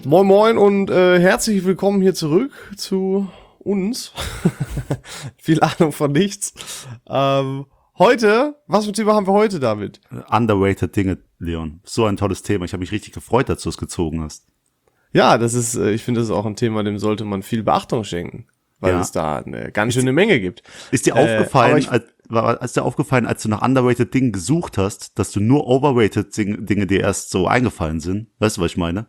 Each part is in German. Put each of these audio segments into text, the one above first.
Moin Moin und herzlich willkommen hier zurück zu uns. Viel Ahnung von nichts. Heute, was für ein Thema haben wir heute, David? Underrated Dinge, Leon. So ein tolles Thema. Ich habe mich richtig gefreut, dass du es gezogen hast. Ja, das ist, ich finde, das ist auch ein Thema, dem sollte man viel Beachtung schenken, weil es da eine ganz schöne Menge gibt. Ist dir aufgefallen, als du nach Underrated Dingen gesucht hast, dass du nur Overrated Dinge dir erst so eingefallen sind? Weißt du, was ich meine?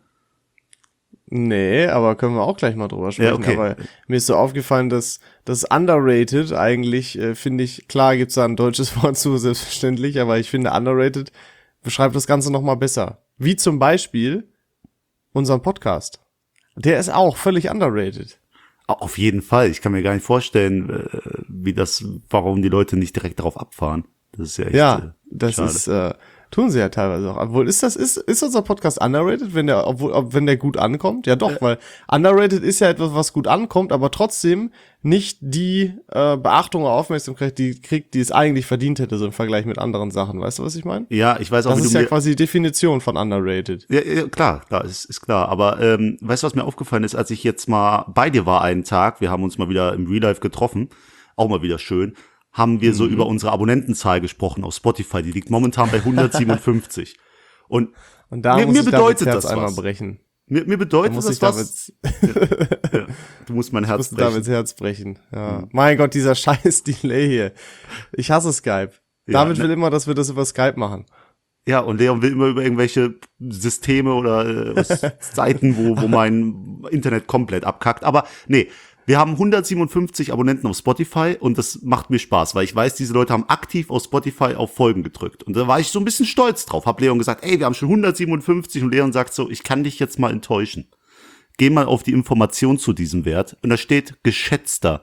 Nee, aber können wir auch gleich mal drüber sprechen. Ja, okay. Aber mir ist so aufgefallen, dass das Underrated eigentlich, finde ich, klar gibt's da ein deutsches Wort zu, selbstverständlich, aber ich finde Underrated beschreibt das Ganze nochmal besser. Wie zum Beispiel unseren Podcast. Der ist auch völlig underrated. Auf jeden Fall. Ich kann mir gar nicht vorstellen, warum die Leute nicht direkt darauf abfahren. Das ist ja echt das schade. ist, tun sie ja teilweise auch. Obwohl, ist unser Podcast underrated, wenn der gut ankommt? Ja doch, weil underrated ist ja etwas, was gut ankommt, aber trotzdem nicht die Beachtung oder Aufmerksamkeit, die es eigentlich verdient hätte, so im Vergleich mit anderen Sachen. Weißt du, was ich meine? Ja, ich weiß auch, das ist ja quasi die Definition von underrated. Ja, klar, ist klar. Aber weißt du, was mir aufgefallen ist, als ich jetzt mal bei dir war einen Tag, wir haben uns mal wieder im Real Life getroffen, auch mal wieder schön, haben wir so über unsere Abonnentenzahl gesprochen auf Spotify. Die liegt momentan bei 157. Und da mir bedeutet das das einmal was. brechen. Mir bedeutet das was. Ja, du musst mein Herz brechen. Davids Herz brechen. Ja. Mein Gott, dieser scheiß Delay hier. Ich hasse Skype. Ja, David will immer, dass wir das über Skype machen. Ja, und Leon will immer über irgendwelche Systeme oder Seiten, wo mein Internet komplett abkackt. Aber nee, wir haben 157 Abonnenten auf Spotify und das macht mir Spaß, weil ich weiß, diese Leute haben aktiv auf Spotify auf Folgen gedrückt. Und da war ich so ein bisschen stolz drauf. Hab Leon gesagt, ey, wir haben schon 157 und Leon sagt so, ich kann dich jetzt mal enttäuschen. Geh mal auf die Information zu diesem Wert und da steht geschätzter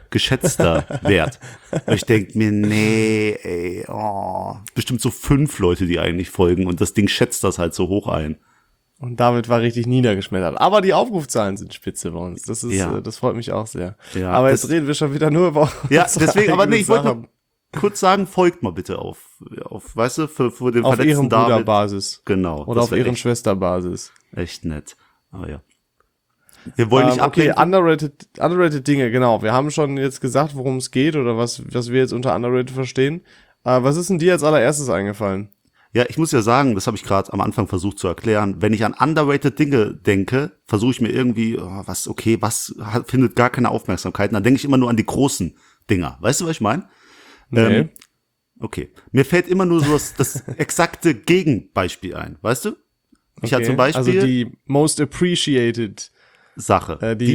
Wert. Und ich denk mir, nee, ey, bestimmt so 5 Leute, die eigentlich folgen und das Ding schätzt das halt so hoch ein. Und David war richtig niedergeschmettert. Aber die Aufrufzahlen sind spitze bei uns. Das ist, das freut mich auch sehr. Ja, aber jetzt reden wir schon wieder nur über deswegen, aber nee, ich wollte noch kurz sagen, folgt mal bitte auf, weißt du, für den auf verletzten ihren David. Bruderbasis. Genau. Oder auf ihren Schwesterbasis. Echt nett. Aber ja. Wir wollen nicht ablenken. Okay, underrated Dinge, genau. Wir haben schon jetzt gesagt, worum es geht oder was wir jetzt unter underrated verstehen. Was ist denn dir als allererstes eingefallen? Ja, ich muss ja sagen, das habe ich gerade am Anfang versucht zu erklären. Wenn ich an underrated Dinge denke, versuche ich mir irgendwie, was findet gar keine Aufmerksamkeit. Und dann denke ich immer nur an die großen Dinger. Weißt du, was ich meine? Nee. Okay. Mir fällt immer nur so das exakte Gegenbeispiel ein. Weißt du? Ich hatte zum Beispiel also die most appreciated Sache. die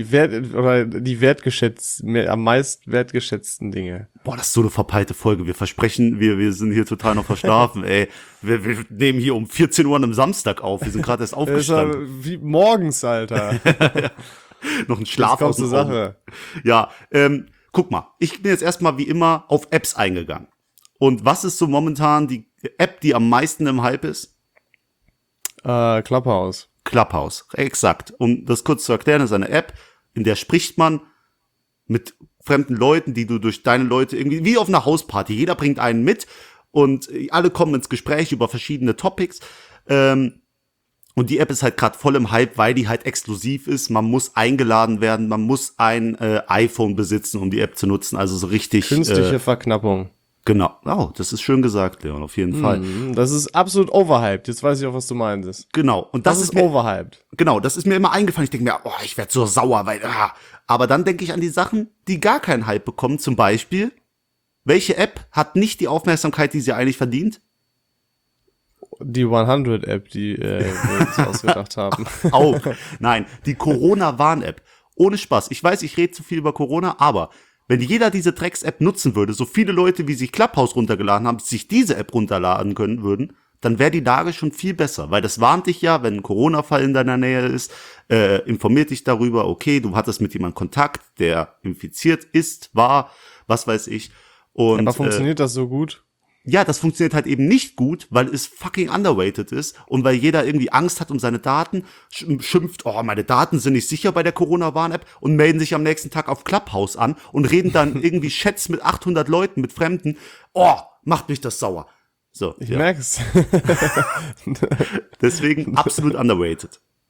am meist wertgeschätzten Dinge. Boah, das ist so eine verpeilte Folge. Wir versprechen, wir sind hier total noch verschlafen, ey. Wir nehmen hier um 14 Uhr an einem Samstag auf. Wir sind gerade erst aufgestanden. Das ist wie morgens, Alter. Noch ein Schlaf aus der Sache. Ja, guck mal. Ich bin jetzt erstmal wie immer auf Apps eingegangen. Und was ist so momentan die App, die am meisten im Hype ist? Clubhouse. Clubhouse, exakt. Um das kurz zu erklären, ist eine App, in der spricht man mit fremden Leuten, die du durch deine Leute irgendwie, wie auf einer Hausparty, jeder bringt einen mit und alle kommen ins Gespräch über verschiedene Topics. Und die App ist halt gerade voll im Hype, weil die halt exklusiv ist. Man muss eingeladen werden, man muss ein iPhone besitzen, um die App zu nutzen. Also so richtig künstliche Verknappung. Genau. Oh, das ist schön gesagt, Leon, auf jeden Fall. Das ist absolut overhyped. Jetzt weiß ich auch, was du meinst. Genau. Und das ist overhyped. Genau, das ist mir immer eingefallen. Ich denke mir, ich werde so sauer, weil, Aber dann denke ich an die Sachen, die gar keinen Hype bekommen. Zum Beispiel, welche App hat nicht die Aufmerksamkeit, die sie eigentlich verdient? Die 100-App, die wir uns ausgedacht haben. Auch. Nein, die Corona-Warn-App. Ohne Spaß. Ich weiß, ich rede zu viel über Corona, aber wenn jeder diese Drecks-App nutzen würde, so viele Leute, wie sich Clubhouse runtergeladen haben, sich diese App runterladen können würden, dann wäre die Lage schon viel besser. Weil das warnt dich ja, wenn ein Corona-Fall in deiner Nähe ist, informiert dich darüber, okay, du hattest mit jemandem Kontakt, der infiziert ist, war, was weiß ich. Und, aber funktioniert das so gut? Ja, das funktioniert halt eben nicht gut, weil es fucking underrated ist und weil jeder irgendwie Angst hat um seine Daten, schimpft, meine Daten sind nicht sicher bei der Corona-Warn-App und melden sich am nächsten Tag auf Clubhouse an und reden dann irgendwie Chats mit 800 Leuten, mit Fremden. Macht mich das sauer. So, ich merk's. Deswegen absolut underrated.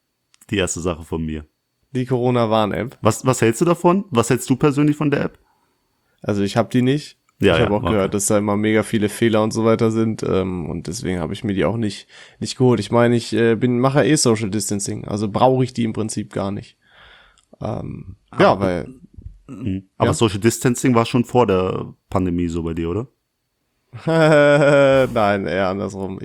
Die erste Sache von mir. Die Corona-Warn-App. Was hältst du davon? Was hältst du persönlich von der App? Also ich habe die nicht. Ja, ich habe ja, auch gehört, dass da immer mega viele Fehler und so weiter sind. Und deswegen habe ich mir die auch nicht geholt. Ich meine, ich mache ja Social Distancing. Also brauche ich die im Prinzip gar nicht. Ja, weil... Aber Ja. Social Distancing war schon vor der Pandemie so bei dir, oder? Nein, eher andersrum.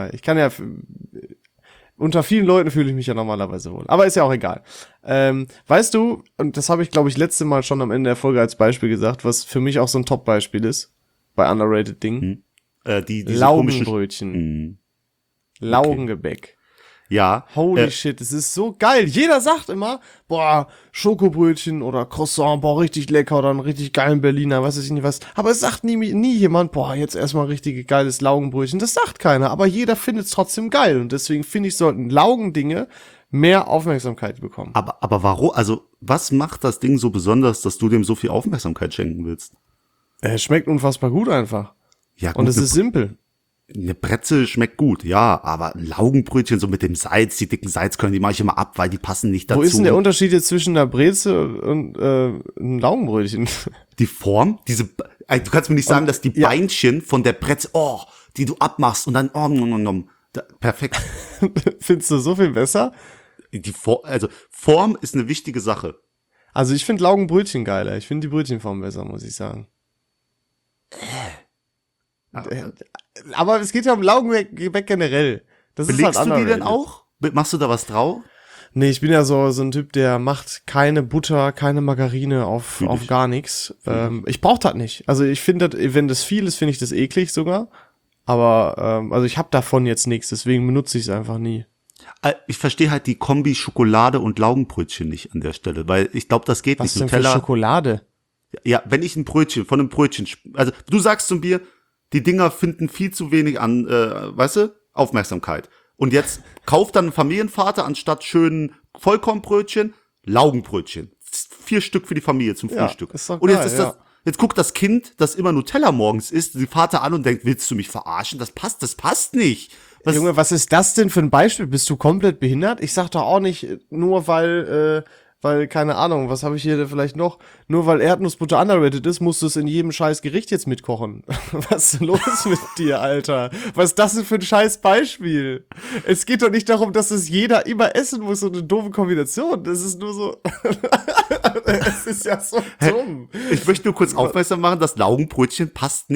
Unter vielen Leuten fühle ich mich ja normalerweise wohl. Aber ist ja auch egal. Weißt du, und das habe ich, glaube ich, letzte Mal schon am Ende der Folge als Beispiel gesagt, was für mich auch so ein Top-Beispiel ist, bei underrated Dingen. Diese Laugenbrötchen. komischen, Laugengebäck. Ja. Holy shit, es ist so geil. Jeder sagt immer, boah, Schokobrötchen oder Croissant, boah, richtig lecker oder einen richtig geilen Berliner, weiß ich nicht was. Aber es sagt nie jemand, boah, jetzt erstmal richtig geiles Laugenbrötchen. Das sagt keiner, aber jeder findet es trotzdem geil. Und deswegen finde ich, sollten Laugendinge mehr Aufmerksamkeit bekommen. Aber warum, also was macht das Ding so besonders, dass du dem so viel Aufmerksamkeit schenken willst? Es schmeckt unfassbar gut einfach. Ja, gut, Und es ist simpel. eine Brezel schmeckt gut, ja, aber ein Laugenbrötchen so mit dem Salz, die dicken Salzkörner, die mache ich immer ab, weil die passen nicht dazu. Wo ist denn der Unterschied jetzt zwischen einer Brezel und einem Laugenbrötchen? Die Form, du kannst mir nicht sagen, dass die ja. Beinchen von der Brezel, die du abmachst und dann, perfekt. Findest du so viel besser? Form ist eine wichtige Sache. Also ich finde Laugenbrötchen geiler. Ich finde die Brötchenform besser, muss ich sagen. Aber es geht ja um Laugengebäck generell. Das Belegst ist halt du die denn underrated. auch? Machst du da was drauf? Nee, ich bin ja so ein Typ, der macht keine Butter, keine Margarine auf gar nichts. Ich brauch das nicht. Also ich finde, wenn das viel ist, finde ich das eklig sogar. Aber also ich habe davon jetzt nichts, deswegen benutze ich es einfach nie. Ich verstehe halt die Kombi Schokolade und Laugenbrötchen nicht an der Stelle, weil ich glaube, das geht Was nicht. denn für Schokolade? Ja, wenn ich von einem Brötchen, also du sagst zu mir, die Dinger finden viel zu wenig an, weißt du, Aufmerksamkeit. Und jetzt kauft dann ein Familienvater anstatt schönen Vollkornbrötchen, Laugenbrötchen. 4 Stück für die Familie zum Ja, Frühstück. ist doch Und jetzt geil, jetzt guckt das Kind, das immer Nutella morgens isst, den Vater an und denkt, willst du mich verarschen? Das passt nicht. Junge, was ist das denn für ein Beispiel? Bist du komplett behindert? Ich sag doch auch nicht, nur weil, keine Ahnung, was habe ich hier vielleicht noch? Nur weil Erdnussbutter underrated ist, musst du es in jedem scheiß Gericht jetzt mitkochen. Was ist los mit dir, Alter? Was ist das denn für ein scheiß Beispiel? Es geht doch nicht darum, dass es jeder immer essen muss, so eine doofe Kombination. Das ist nur so, es ist ja so dumm. Ich möchte nur kurz aufmerksam machen, das Laugenbrötchen passt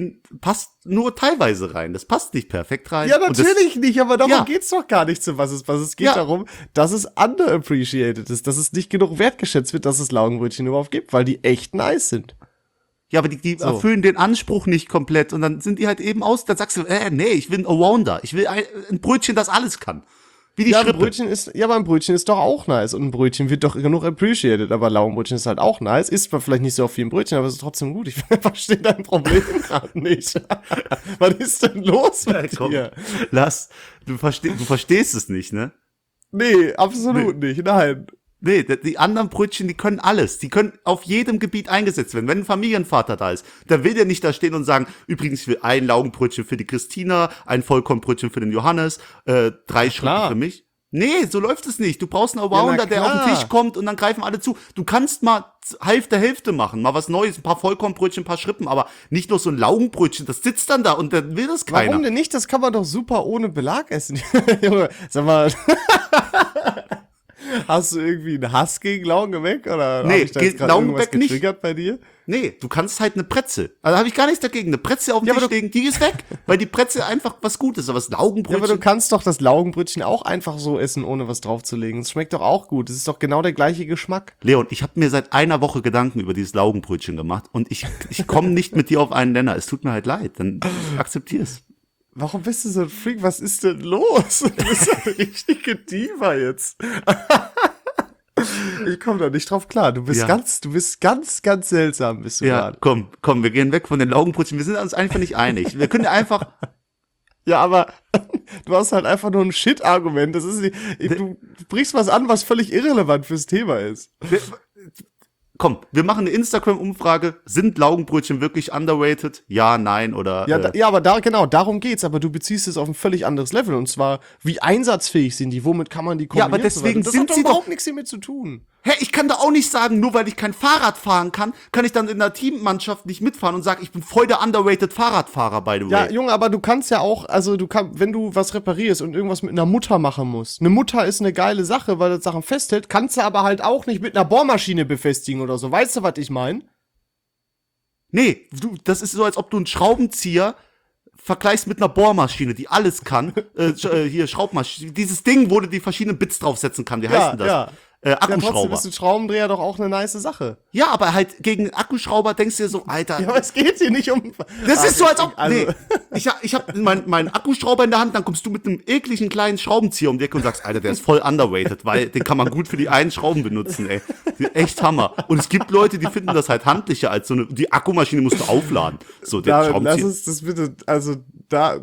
nur teilweise rein. Das passt nicht perfekt rein. Ja, Und natürlich nicht, aber darum Ja. geht's doch gar nicht, was es geht Ja. darum, dass es underappreciated ist, dass es nicht genug wertgeschätzt wird, dass es Laugenbrötchen überhaupt gibt, weil die echt nice sind. Ja, aber die erfüllen den Anspruch nicht komplett und dann sind die halt eben dann sagst du, nee, ich will ein Allrounder. Ich will ein Brötchen, das alles kann. Wie die Ja, Schrippe. aber ein Brötchen ist doch auch nice und ein Brötchen wird doch genug appreciated, aber Laugenbrötchen ist halt auch nice, ist zwar vielleicht nicht so auf wie ein Brötchen, aber es ist trotzdem gut. Ich verstehe dein Problem gerade nicht. Was ist denn los mit Komm, dir? du verstehst es nicht, ne? Nee, absolut nicht, nein. Nee, die anderen Brötchen, die können alles. Die können auf jedem Gebiet eingesetzt werden. Wenn ein Familienvater da ist, dann will der nicht da stehen und sagen, übrigens, ich will ein Laugenbrötchen für die Christina, ein Vollkornbrötchen für den Johannes, 3 Schritte klar. für mich. Nee, so läuft es nicht. Du brauchst einen Allrounder, na der auf den klar. Tisch kommt und dann greifen alle zu. Du kannst mal Hälfte machen, mal was Neues, ein paar Vollkornbrötchen, ein paar Schrippen, aber nicht nur so ein Laugenbrötchen, das sitzt dann da und dann will das keiner. Warum denn nicht? Das kann man doch super ohne Belag essen. Junge, sag mal. Hast du irgendwie einen Hass gegen Laugengebäck? Oder Nee, hab ich da jetzt gegen grad irgendwas Laugengebäck nicht. getriggert bei dir? Nee, du kannst halt eine Brezel. Also habe ich gar nichts dagegen. Eine Brezel auf den Tisch legen, die ist weg. Weil die Brezel einfach was Gutes ist. Aber das Ja, Laugenbrötchen. aber du kannst doch das Laugenbrötchen auch einfach so essen, ohne was draufzulegen. Es schmeckt doch auch gut. Es ist doch genau der gleiche Geschmack. Leon, ich habe mir seit einer Woche Gedanken über dieses Laugenbrötchen gemacht. Und ich komme nicht mit dir auf einen Nenner. Es tut mir halt leid. Dann akzeptier's. Warum bist du so ein Freak? Was ist denn los? Du bist ja eine richtige Diva jetzt. Ich komme da nicht drauf klar. Du bist Ja. ganz seltsam, bist du Ja, gerade. komm, wir gehen weg von den Laugenbrötchen. Wir sind uns einfach nicht einig. Wir können einfach. Ja, aber du hast halt einfach nur ein Shit-Argument. Das ist nicht, du brichst was an, was völlig irrelevant fürs Thema ist. komm, wir machen eine Instagram-Umfrage. Sind Laugenbrötchen wirklich underrated? Ja, nein oder Ja, aber darum geht's. Aber du beziehst es auf ein völlig anderes Level. Und zwar, wie einsatzfähig sind die? Womit kann man die kombinieren? Ja, aber deswegen das sind hat doch sie überhaupt nichts damit zu tun. Hä, ich kann da auch nicht sagen, nur weil ich kein Fahrrad fahren kann ich dann in der Teammannschaft nicht mitfahren und sagen, ich bin voll der underrated Fahrradfahrer, by the way. Ja, Junge, aber du kannst ja auch, also wenn du was reparierst und irgendwas mit einer Mutter machen musst. Eine Mutter ist eine geile Sache, weil das Sachen festhält, kannst du aber halt auch nicht mit einer Bohrmaschine befestigen oder so. Weißt du, was ich meine? Nee, das ist so, als ob du einen Schraubenzieher vergleichst mit einer Bohrmaschine, die alles kann. Hier, Schraubmaschine. Dieses Ding, wo du die verschiedenen Bits draufsetzen kann. Wie heißt denn das? Ja. Ja, trotzdem Akkuschrauber. ist ein Schraubendreher doch auch eine nice Sache. Ja, aber halt gegen Akkuschrauber denkst du dir so, Alter. Ja, aber es geht hier nicht um... Das ist so, als ob... Also, Nee, ich hab meinen Akkuschrauber in der Hand, dann kommst du mit einem ekligen kleinen Schraubenzieher um die Ecke und sagst, Alter, der ist voll underrated, weil den kann man gut für die einen Schrauben benutzen, ey. Echt Hammer. Und es gibt Leute, die finden das halt handlicher als so eine... Die Akkumaschine musst du aufladen. So, den lass Schraubenzieher. uns das bitte... Also, da...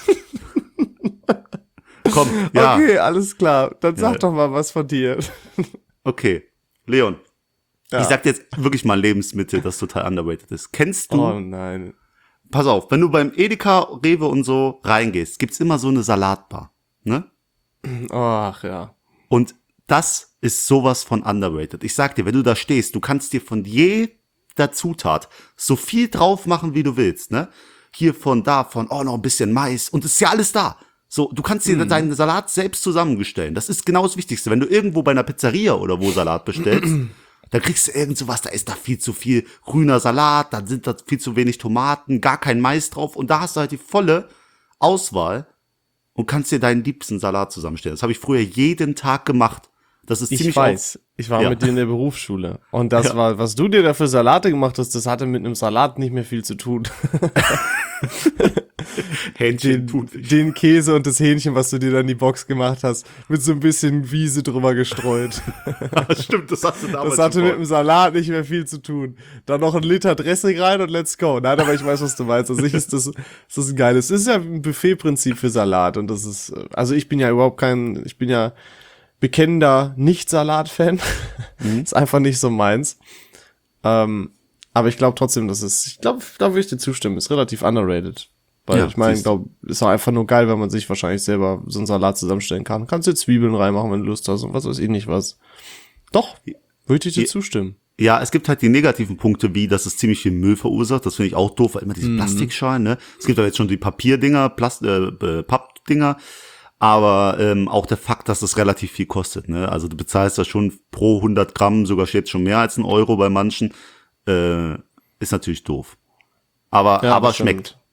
Komm, ja. Okay, alles klar. Dann sag doch mal was von dir. Okay, Leon. Ja. Ich sag dir jetzt wirklich mal Lebensmittel, das total underrated ist. Kennst du... Oh nein. Pass auf, wenn du beim Edeka, Rewe und so reingehst, gibt's immer so eine Salatbar, ne? Ach ja. Und das ist sowas von underrated. Ich sag dir, wenn du da stehst, du kannst dir von jeder Zutat so viel drauf machen, wie du willst, ne? Hiervon, davon, oh, noch ein bisschen Mais und es ist ja alles da. So, du kannst dir deinen Salat selbst zusammenstellen. Das ist genau das Wichtigste. Wenn du irgendwo bei einer Pizzeria oder wo Salat bestellst, dann kriegst du irgend sowas, da ist da viel zu viel grüner Salat, dann sind da viel zu wenig Tomaten, gar kein Mais drauf und da hast du halt die volle Auswahl und kannst dir deinen liebsten Salat zusammenstellen. Das habe ich früher jeden Tag gemacht. Das ist Ich ziemlich weiß. Ich war mit dir in der Berufsschule. Und das war, was du dir da für Salate gemacht hast, das hatte mit einem Salat nicht mehr viel zu tun. Hähnchen Den Käse und das Hähnchen, was du dir dann in die Box gemacht hast, mit so ein bisschen Wiese drüber gestreut. Stimmt, das hast du damals Das hatte mit dem Salat nicht mehr viel zu tun. Dann noch ein Liter Dressing rein und let's go. Nein, aber ich weiß, was du meinst. Also ist das ein geiles. Es ist ja ein Buffetprinzip für Salat und das ist, also ich bin ja bekennender Nicht-Salat-Fan. Ist einfach nicht so meins. Aber ich glaube trotzdem, da würde ich dir zustimmen, ist relativ underrated. Weil Ja, ich meine, siehst du. glaube, ist auch einfach nur geil, wenn man sich wahrscheinlich selber so einen Salat zusammenstellen kann. Kannst du Zwiebeln reinmachen, wenn du Lust hast und was weiß ich nicht was. Doch, würde ich dir zustimmen. Ja, es gibt halt die negativen Punkte, wie, dass es ziemlich viel Müll verursacht. Das finde ich auch doof, weil immer diese Plastikschalen, ne? Es gibt ja jetzt schon die Papierdinger, Pappdinger. Aber auch der Fakt, dass es relativ viel kostet, ne? Also du bezahlst da schon pro 100 Gramm sogar jetzt schon mehr als 1 Euro bei manchen. Ist natürlich doof. Aber das schmeckt. stimmt.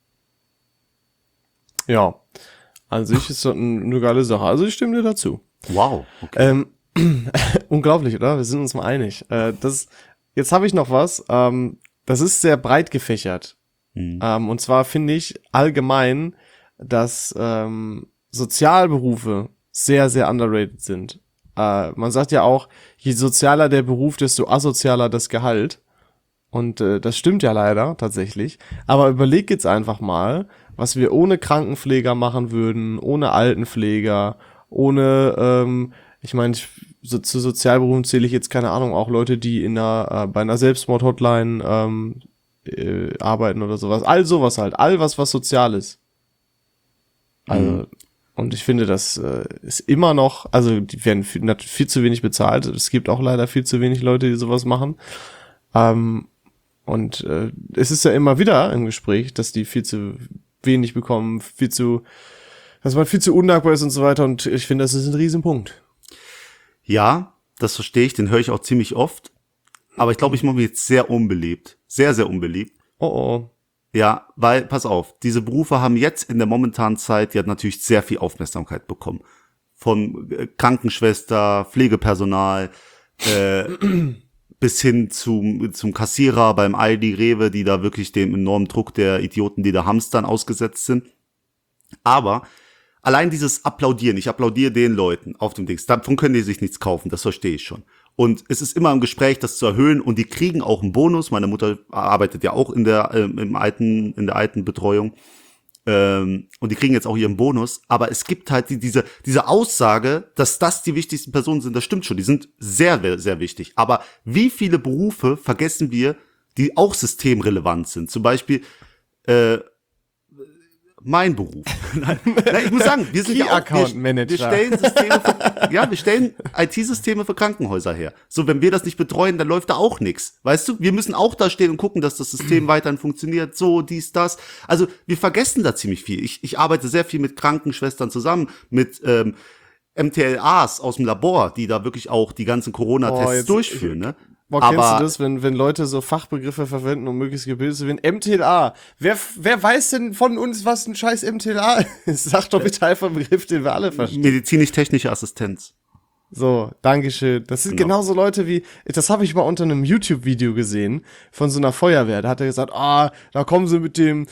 Ja, an sich ist das eine geile Sache. Also ich stimme dir dazu. Wow. Okay. Unglaublich, oder? Wir sind uns mal einig. Jetzt habe ich noch was. Das ist sehr breit gefächert. Und zwar finde ich allgemein, dass Sozialberufe sehr, sehr underrated sind. Man sagt ja auch, je sozialer der Beruf, desto asozialer das Gehalt. Und das stimmt ja leider tatsächlich. Aber überleg jetzt einfach mal, was wir ohne Krankenpfleger machen würden, ohne Altenpfleger, ohne, ich meine, zu Sozialberufen zähle ich jetzt, keine Ahnung, auch Leute, die bei einer Selbstmord-Hotline arbeiten oder sowas. All sowas halt, all was sozial ist. Also, und ich finde, das ist immer noch, also die werden viel zu wenig bezahlt. Es gibt auch leider viel zu wenig Leute, die sowas machen. Und es ist ja immer wieder im Gespräch, dass die viel zu wenig bekommen, dass man viel zu undankbar ist und so weiter. Und ich finde, das ist ein Riesenpunkt. Ja, das verstehe ich, den höre ich auch ziemlich oft. Aber ich glaube, ich mache mich jetzt sehr unbeliebt. Sehr, sehr unbeliebt. Oh. Ja, weil, pass auf, diese Berufe haben jetzt in der momentanen Zeit ja natürlich sehr viel Aufmerksamkeit bekommen. Von Krankenschwester, Pflegepersonal, bis hin zum Kassierer beim Aldi, Rewe, die da wirklich dem enormen Druck der Idioten, die da hamstern, ausgesetzt sind. Aber allein dieses Applaudieren, ich applaudiere den Leuten auf dem Dings, davon können die sich nichts kaufen, das verstehe ich schon. Und es ist immer im Gespräch, das zu erhöhen und die kriegen auch einen Bonus. Meine Mutter arbeitet ja auch in der Altenbetreuung. Und die kriegen jetzt auch ihren Bonus, aber es gibt halt diese Aussage, dass das die wichtigsten Personen sind, das stimmt schon, die sind sehr, sehr wichtig. Aber wie viele Berufe vergessen wir, die auch systemrelevant sind? Zum Beispiel mein Beruf. Nein, ich muss sagen, wir sind ja auch, wir stellen wir stellen IT-Systeme für Krankenhäuser her. So, wenn wir das nicht betreuen, dann läuft da auch nichts. Weißt du, wir müssen auch da stehen und gucken, dass das System weiterhin funktioniert, so, dies, das. Also, wir vergessen da ziemlich viel. Ich arbeite sehr viel mit Krankenschwestern zusammen, mit MTLAs aus dem Labor, die da wirklich auch die ganzen Corona-Tests durchführen, ne? Boah, kennst du das, wenn Leute so Fachbegriffe verwenden, um möglichst gebildet zu werden? MTLA. Wer weiß denn von uns, was ein scheiß MTLA ist? Sag doch bitte einfach einen Begriff, den wir alle verstehen. Medizinisch-technische Assistenz. So, Dankeschön. Das sind genauso Leute wie, das habe ich mal unter einem YouTube-Video gesehen von so einer Feuerwehr. Da hat er gesagt, da kommen sie mit dem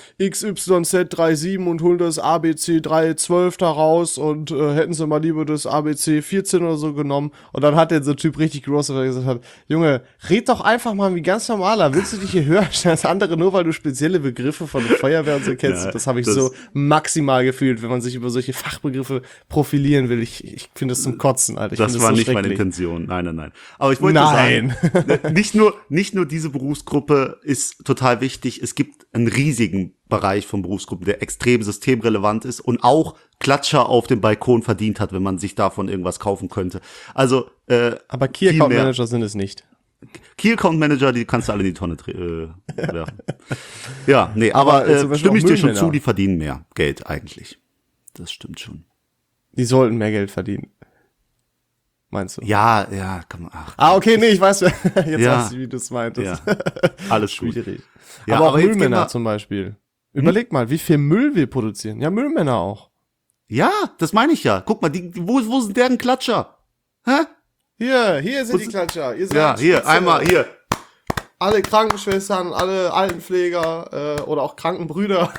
XYZ37 und holen das ABC 312 da raus und hätten sie mal lieber das ABC 14 oder so genommen. Und dann hat der so Typ richtig groß, der gesagt hat, Junge, red doch einfach mal wie ganz normaler. Willst du dich hier höher stellen als andere, nur weil du spezielle Begriffe von der Feuerwehr und so kennst? Ja, das habe ich so maximal gefühlt, wenn man sich über solche Fachbegriffe profilieren will. Ich finde das zum Kotzen, Alter. Das war nicht meine Intention. Nein. Aber ich wollte sagen, nicht nur diese Berufsgruppe ist total wichtig. Es gibt einen riesigen Bereich von Berufsgruppen, der extrem systemrelevant ist und auch Klatscher auf dem Balkon verdient hat, wenn man sich davon irgendwas kaufen könnte. Also, aber Key Account Manager sind es nicht. Key Account Manager, die kannst du alle in die Tonne werfen. Ja, nee, aber stimme ich dir schon zu, die verdienen mehr Geld eigentlich. Das stimmt schon. Die sollten mehr Geld verdienen. Meinst du? Ja, kann man. Okay, nee, ich weiß, jetzt weiß ich, wie du es meintest. Ja. Alles schwierig. Ja, aber auch Müllmänner zum Beispiel. Überleg mal, wie viel Müll wir produzieren. Ja, Müllmänner auch. Ja, das meine ich ja. Guck mal, wo sind deren Klatscher? Hä? Hier sind die Klatscher. Ihr seid ja, hier, einmal, hier. Alle Krankenschwestern, alle Altenpfleger oder auch Krankenbrüder.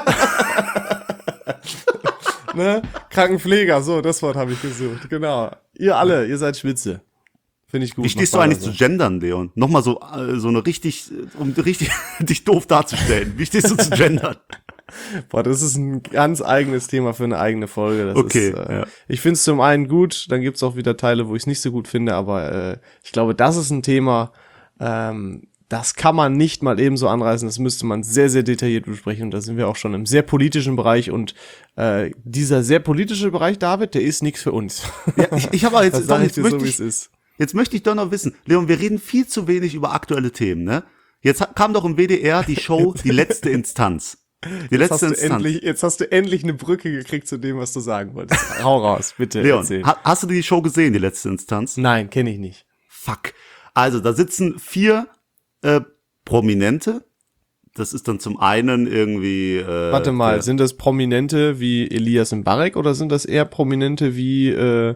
Ne? Krankenpfleger, so, das Wort habe ich gesucht, genau. Ihr seid Spitze. Finde ich gut. Wie stehst du eigentlich zu gendern, Leon? Nochmal so eine richtig, um richtig dich doof darzustellen. Wie stehst du zu gendern? Boah, das ist ein ganz eigenes Thema für eine eigene Folge. Das ist, ja. Ich finde es zum einen gut, dann gibt's auch wieder Teile, wo ich es nicht so gut finde, aber ich glaube, das ist ein Thema, das kann man nicht mal eben so anreißen, das müsste man sehr, sehr detailliert besprechen und da sind wir auch schon im sehr politischen Bereich und dieser sehr politische Bereich, David, der ist nichts für uns. Ja, ich habe jetzt, jetzt möchte ich doch noch wissen, Leon, wir reden viel zu wenig über aktuelle Themen, ne? Jetzt kam doch im WDR die Show Die letzte Instanz. Jetzt hast du endlich eine Brücke gekriegt zu dem, was du sagen wolltest. Hau raus, bitte. Leon, hast du die Show gesehen, Die letzte Instanz? Nein, kenne ich nicht. Fuck. Also, da sitzen 4 Prominente. Das ist dann zum einen irgendwie Warte mal, sind das Prominente wie Elias Mbarek oder sind das eher Prominente wie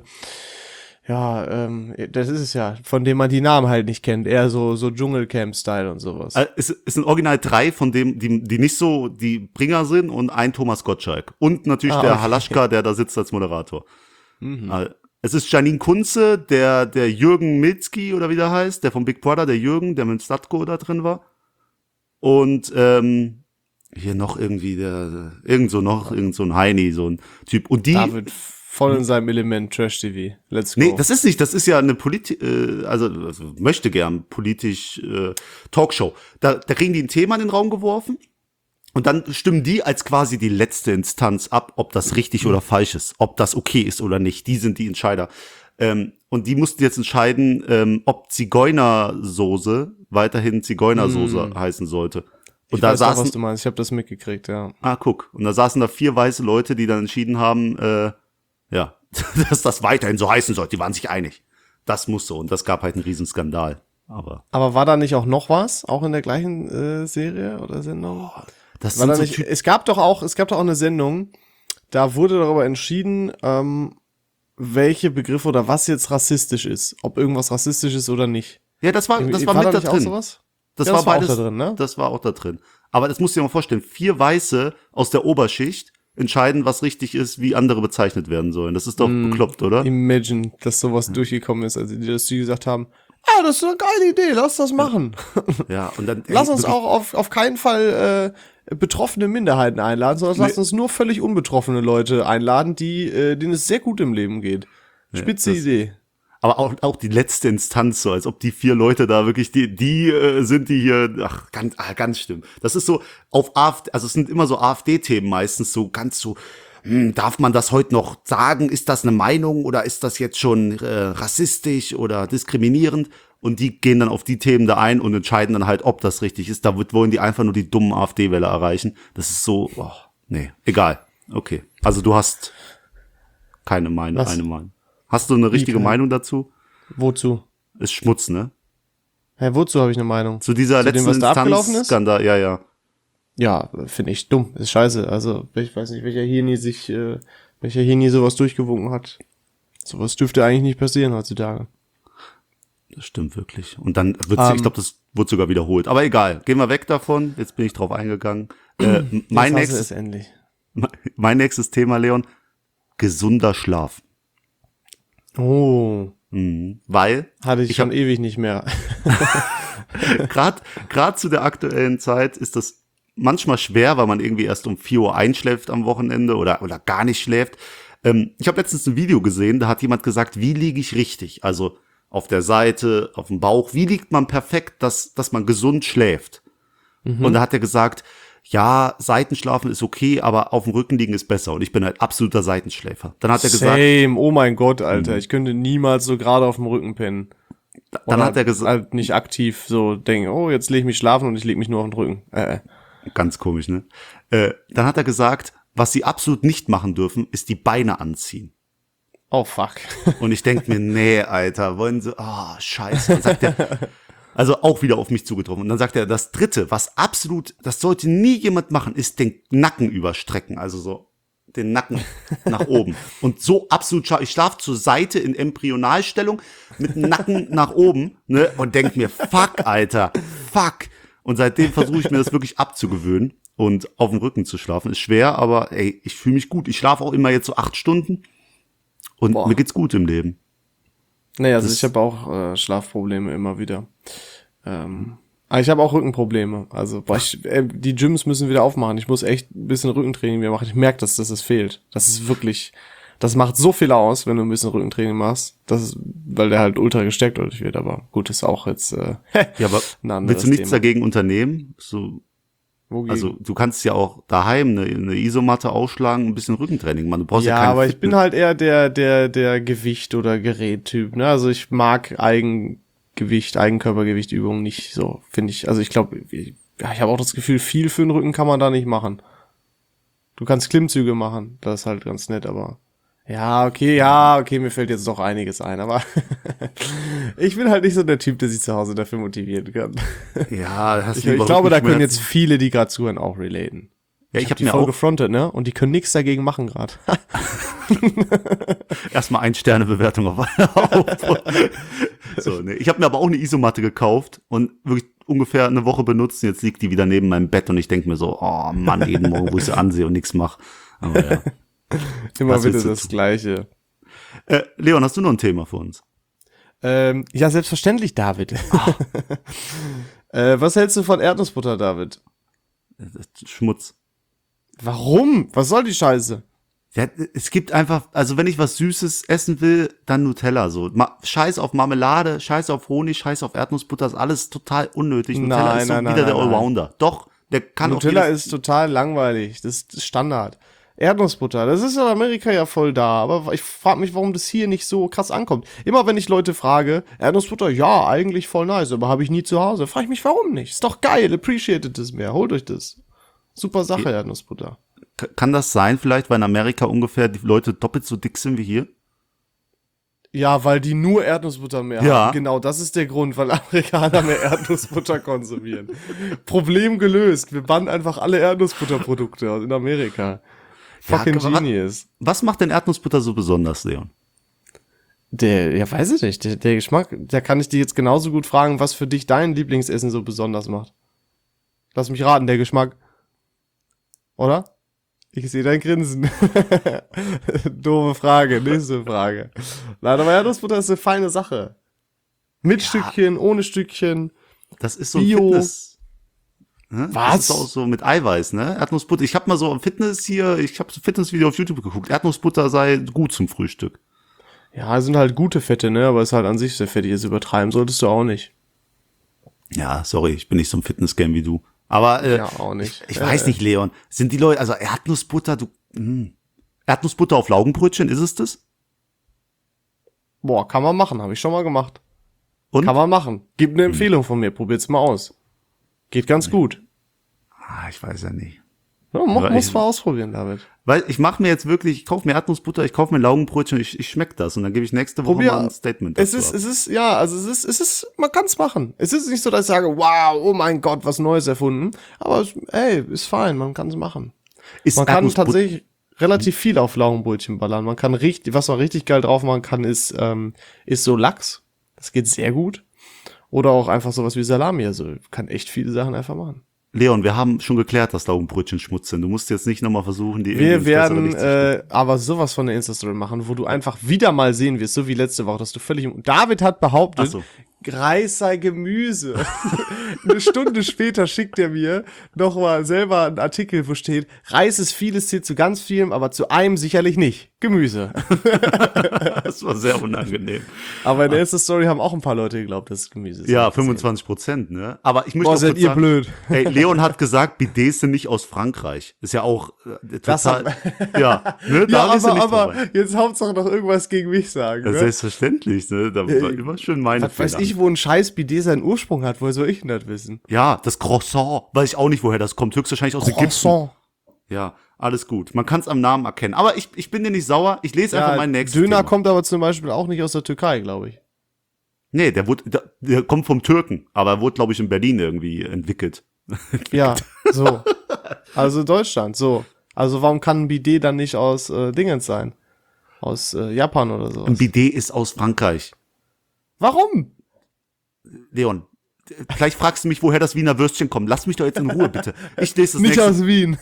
das ist es ja, von dem man die Namen halt nicht kennt, eher so Dschungelcamp-Style und sowas. Es sind original 3 von dem, die nicht so die Bringer sind und ein Thomas Gottschalk. Und natürlich der Halaschka, der da sitzt als Moderator. Mhm. Es ist Janine Kunze, der Jürgen Milzki oder wie der heißt, der von Big Brother, der Jürgen, der mit Statko da drin war. Und hier noch irgendwie irgend so ein Heini, so ein Typ. Und die David voll in seinem Element Trash-TV. Let's go. Nee, das ist nicht, das ist ja eine also möchte gern politisch Talkshow. Da kriegen die ein Thema in den Raum geworfen und dann stimmen die als quasi die letzte Instanz ab, ob das richtig oder falsch ist, ob das okay ist oder nicht. Die sind die Entscheider. Und die mussten jetzt entscheiden, ob Zigeunersoße weiterhin Zigeunersoße heißen sollte. Und ich weiß auch, was du meinst. Ich habe das mitgekriegt, ja. Guck. Und da saßen da 4 weiße Leute, die dann entschieden haben, dass das weiterhin so heißen soll. Die waren sich einig. Das muss so. Und das gab halt einen riesen Skandal. Aber war da nicht auch noch was? Auch in der gleichen Serie oder Sendung? Das war da nicht, es gab doch auch eine Sendung, da wurde darüber entschieden, welche Begriffe oder was jetzt rassistisch ist. Ob irgendwas rassistisch ist oder nicht. Ja, das war mit da drin. Sowas? Das war beides auch da drin, ne? Das war auch da drin. Aber das musst du dir mal vorstellen. 4 Weiße aus der Oberschicht entscheiden, was richtig ist, wie andere bezeichnet werden sollen. Das ist doch bekloppt, oder? Imagine, dass sowas durchgekommen ist, also dass die gesagt haben, das ist eine geile Idee, lass das machen. Ja, und dann lass uns auch auf keinen Fall betroffene Minderheiten einladen, sondern Nee. lasst uns nur völlig unbetroffene Leute einladen, denen es sehr gut im Leben geht. Spitze das- Idee. Aber auch die letzte Instanz, so als ob die 4 Leute da wirklich die sind, die hier, ganz schlimm. Das ist so auf AfD, also es sind immer so AfD-Themen meistens so ganz so, darf man das heute noch sagen? Ist das eine Meinung oder ist das jetzt schon rassistisch oder diskriminierend? Und die gehen dann auf die Themen da ein und entscheiden dann halt, ob das richtig ist. Wollen die einfach nur die dummen AfD-Wähler erreichen. Das ist so, nee, egal. Okay, also du hast keine Meinung, Was? eine Meinung. Hast du eine richtige keine? Meinung dazu? Wozu? Ist Schmutz, ne? Hä, wozu habe ich eine Meinung? Zu dieser Zu dem, letzten was da abgelaufen ist? Instanz-Skandal, ja. Ja, finde ich dumm. Ist scheiße. Also, ich weiß nicht, welcher hier nie sowas durchgewunken hat. Sowas dürfte eigentlich nicht passieren heutzutage. Das stimmt wirklich. Und dann wird's, ich glaube, das wird sogar wiederholt. Aber egal, gehen wir weg davon. Jetzt bin ich drauf eingegangen. Mein Jetzt hast du es endlich. nächstes Thema, Leon, gesunder Schlaf. Oh, Weil hatte ich schon hab- ewig nicht mehr. Gerade zu der aktuellen Zeit ist das manchmal schwer, weil man irgendwie erst um 4 Uhr einschläft am Wochenende oder gar nicht schläft. Ich habe letztens ein Video gesehen, da hat jemand gesagt, wie liege ich richtig? Also auf der Seite, auf dem Bauch, wie liegt man perfekt, dass man gesund schläft? Und da hat er gesagt, ja, Seitenschlafen ist okay, aber auf dem Rücken liegen ist besser. Und ich bin halt absoluter Seitenschläfer. Dann hat er gesagt, Same, oh mein Gott, Alter. Ich könnte niemals so gerade auf dem Rücken pennen. dann Oder hat er gesagt, halt nicht aktiv so denken, oh, jetzt lege ich mich schlafen und ich lege mich nur auf den Rücken. ganz komisch, ne? Dann hat er gesagt, was sie absolut nicht machen dürfen, ist die Beine anziehen. Oh, fuck. Und ich denk mir, nee, Alter, wollen sie, scheiße. Dann sagt er, also auch wieder auf mich zugetroffen. Und dann sagt er, das Dritte, was absolut, das sollte nie jemand machen, ist den Nacken überstrecken. Also so den Nacken nach oben. Und so absolut, ich schlafe zur Seite in Embryonalstellung mit dem Nacken nach oben, ne? Und denk mir, fuck, Alter, fuck. Und seitdem versuche ich mir das wirklich abzugewöhnen. Und auf dem Rücken zu schlafen ist schwer, aber ey, ich fühle mich gut. Ich schlafe auch immer jetzt so 8 Stunden. Und Boah. mir geht's gut im Leben. Nee, also ich habe auch Schlafprobleme immer wieder. Aber ich habe auch Rückenprobleme. Also die Gyms müssen wieder aufmachen. Ich muss echt ein bisschen Rückentraining mehr machen. Ich merke, dass das fehlt. Das ist wirklich, das macht so viel aus, wenn du ein bisschen Rückentraining machst. Das ist, weil der halt ultra gestärkt dadurch wird. Aber gut, ist auch jetzt Ja, aber ein anderes willst du nichts Thema. dagegen unternehmen? So, Wogegen? also du kannst ja auch daheim eine Isomatte ausschlagen, ein bisschen Rückentraining machen. Du brauchst ja Ja, kein aber ich bin halt eher der Gewicht- oder Gerättyp, ne? Also ich mag Eigenkörpergewichtübungen nicht so, finde ich. Also ich glaube, ich habe auch das Gefühl, viel für den Rücken kann man da nicht machen. Du kannst Klimmzüge machen, das ist halt ganz nett, aber ja, okay, mir fällt jetzt doch einiges ein, aber ich bin halt nicht so der Typ, der sich zu Hause dafür motivieren kann. Ja, hast Ich du überhaupt glaube, da nicht können mehr- jetzt viele, die gerade zuhören, auch relaten. Ja, ich hab habe die mir voll auch gefrontet, ne? Und die können nichts dagegen machen gerade. erstmal 1-Sterne-Bewertung auf. So, ne. Ich habe mir aber auch eine Isomatte gekauft und wirklich ungefähr eine Woche benutzt. Und jetzt liegt die wieder neben meinem Bett und ich denk mir so, oh Mann, jeden Morgen, wo ich sie ansehe und nichts mache. Aber ja. Immer Was wieder willst du das tun? Gleiche. Leon, hast du noch ein Thema für uns? Ja, selbstverständlich, David. Was hältst du von Erdnussbutter, David? Schmutz. Warum? Was soll die Scheiße? Ja, es gibt einfach, also wenn ich was Süßes essen will, dann Nutella so. Scheiß auf Marmelade, scheiß auf Honig, scheiß auf Erdnussbutter, ist alles total unnötig. Nutella Nein, ist so nein, wieder nein, der nein, nein. Allrounder. Doch, der kann Nutella auch jedes, ist total langweilig. Das ist Standard. Erdnussbutter, das ist in Amerika ja voll da, aber ich frage mich, warum das hier nicht so krass ankommt. Immer wenn ich Leute frage, Erdnussbutter, ja, eigentlich voll nice, aber habe ich nie zu Hause. Frage ich mich, warum nicht? Ist doch geil, appreciated es mehr, holt euch das. Super Sache, Erdnussbutter. Kann das sein vielleicht, weil in Amerika ungefähr die Leute doppelt so dick sind wie hier? Ja, weil die nur Erdnussbutter mehr Ja. haben. Genau, das ist der Grund, weil Amerikaner mehr Erdnussbutter konsumieren. Problem gelöst. Wir bannen einfach alle Erdnussbutterprodukte in Amerika. Fucking aber- genius. Was macht denn Erdnussbutter so besonders, Leon? Ja, weiß ich nicht. Der Geschmack, da kann ich dir jetzt genauso gut fragen, was für dich dein Lieblingsessen so besonders macht. Lass mich raten, der Geschmack. Oder? Ich sehe dein Grinsen. Doofe Frage, nächste Frage. Nein, aber Erdnussbutter ist eine feine Sache. Mit Stückchen, ohne Stückchen. Das ist so Bio. ein Fitness. Was? Das ist auch so mit Eiweiß, ne? Erdnussbutter. Ich habe mal so ich habe so ein Fitnessvideo auf YouTube geguckt. Erdnussbutter sei gut zum Frühstück. Ja, sind halt gute Fette, ne? Aber ist halt an sich sehr fettig. Jetzt übertreiben solltest du auch nicht. Ja, sorry, ich bin nicht so ein Fitnessgame wie du. Aber Ja, auch nicht. ich weiß nicht, Leon. Sind die Leute, also Erdnussbutter, Erdnussbutter auf Laugenbrötchen, ist es das? Boah, kann man machen. Habe ich schon mal gemacht. Und? Kann man machen. Gib eine Empfehlung von mir. Probiert's mal aus. Geht ganz gut. Ich weiß ja nicht. Ja, muss mal ausprobieren, David. Weil ich mache mir jetzt wirklich, ich kaufe mir Erdnussbutter, ich kaufe mir Laugenbrötchen, ich schmeck das und dann gebe ich nächste Woche mal ein Statement dazu ab. Es ist, man kann's machen. Es ist nicht so, dass ich sage, wow, oh mein Gott, was Neues erfunden. Aber ist fein, man kann's machen. Man kann tatsächlich relativ viel auf Laugenbrötchen ballern. Man kann was man richtig geil drauf machen kann, ist so Lachs. Das geht sehr gut. Oder auch einfach sowas wie Salami. Also kann echt viele Sachen einfach machen. Leon, wir haben schon geklärt, dass Laugenbrötchen Schmutz sind. Du musst jetzt nicht nochmal versuchen, die Wir werden aber sowas von der Insta-Story machen, wo du einfach wieder mal sehen wirst, so wie letzte Woche, dass du David hat behauptet, Reis sei Gemüse. Eine Stunde später schickt er mir nochmal selber einen Artikel, wo steht, Reis ist vieles, zählt zu ganz vielem, aber zu einem sicherlich nicht. Gemüse. Das war sehr unangenehm. Aber in der Insta-Story haben auch ein paar Leute geglaubt, dass es Gemüse ist. Ja, 25%, ne? Aber ich möchte auch seid ihr sagen, blöd. Ey, Leon hat gesagt, Bidets sind nicht aus Frankreich. Ist ja auch total, ja, ne? Ja, ist ja nicht aber dabei. jetzt Hauptsache noch irgendwas gegen mich sagen. Ja, Ne? selbstverständlich, ne? Da war immer schön meine Was weiß ich, wo ein scheiß Bidet seinen Ursprung hat, woher soll ich denn das wissen? Ja, das Croissant, weiß ich auch nicht, woher das kommt. Höchstwahrscheinlich aus Ägypten. Ja, alles gut. Man kann es am Namen erkennen. Aber ich bin dir nicht sauer. Ich lese einfach mein nächstes Döner Thema. kommt aber zum Beispiel auch nicht aus der Türkei, glaube ich. Nee, der kommt vom Türken, aber er wurde, glaube ich, in Berlin irgendwie entwickelt. Ja, so. Also Deutschland, so. Also warum kann ein Bidet dann nicht aus Dingens sein? Aus Japan oder sowas? Ein Bidet ist aus Frankreich. Warum? Leon, vielleicht fragst du mich, woher das Wiener Würstchen kommt. Lass mich doch jetzt in Ruhe, bitte. Ich lese das Nicht nächste. aus Wien.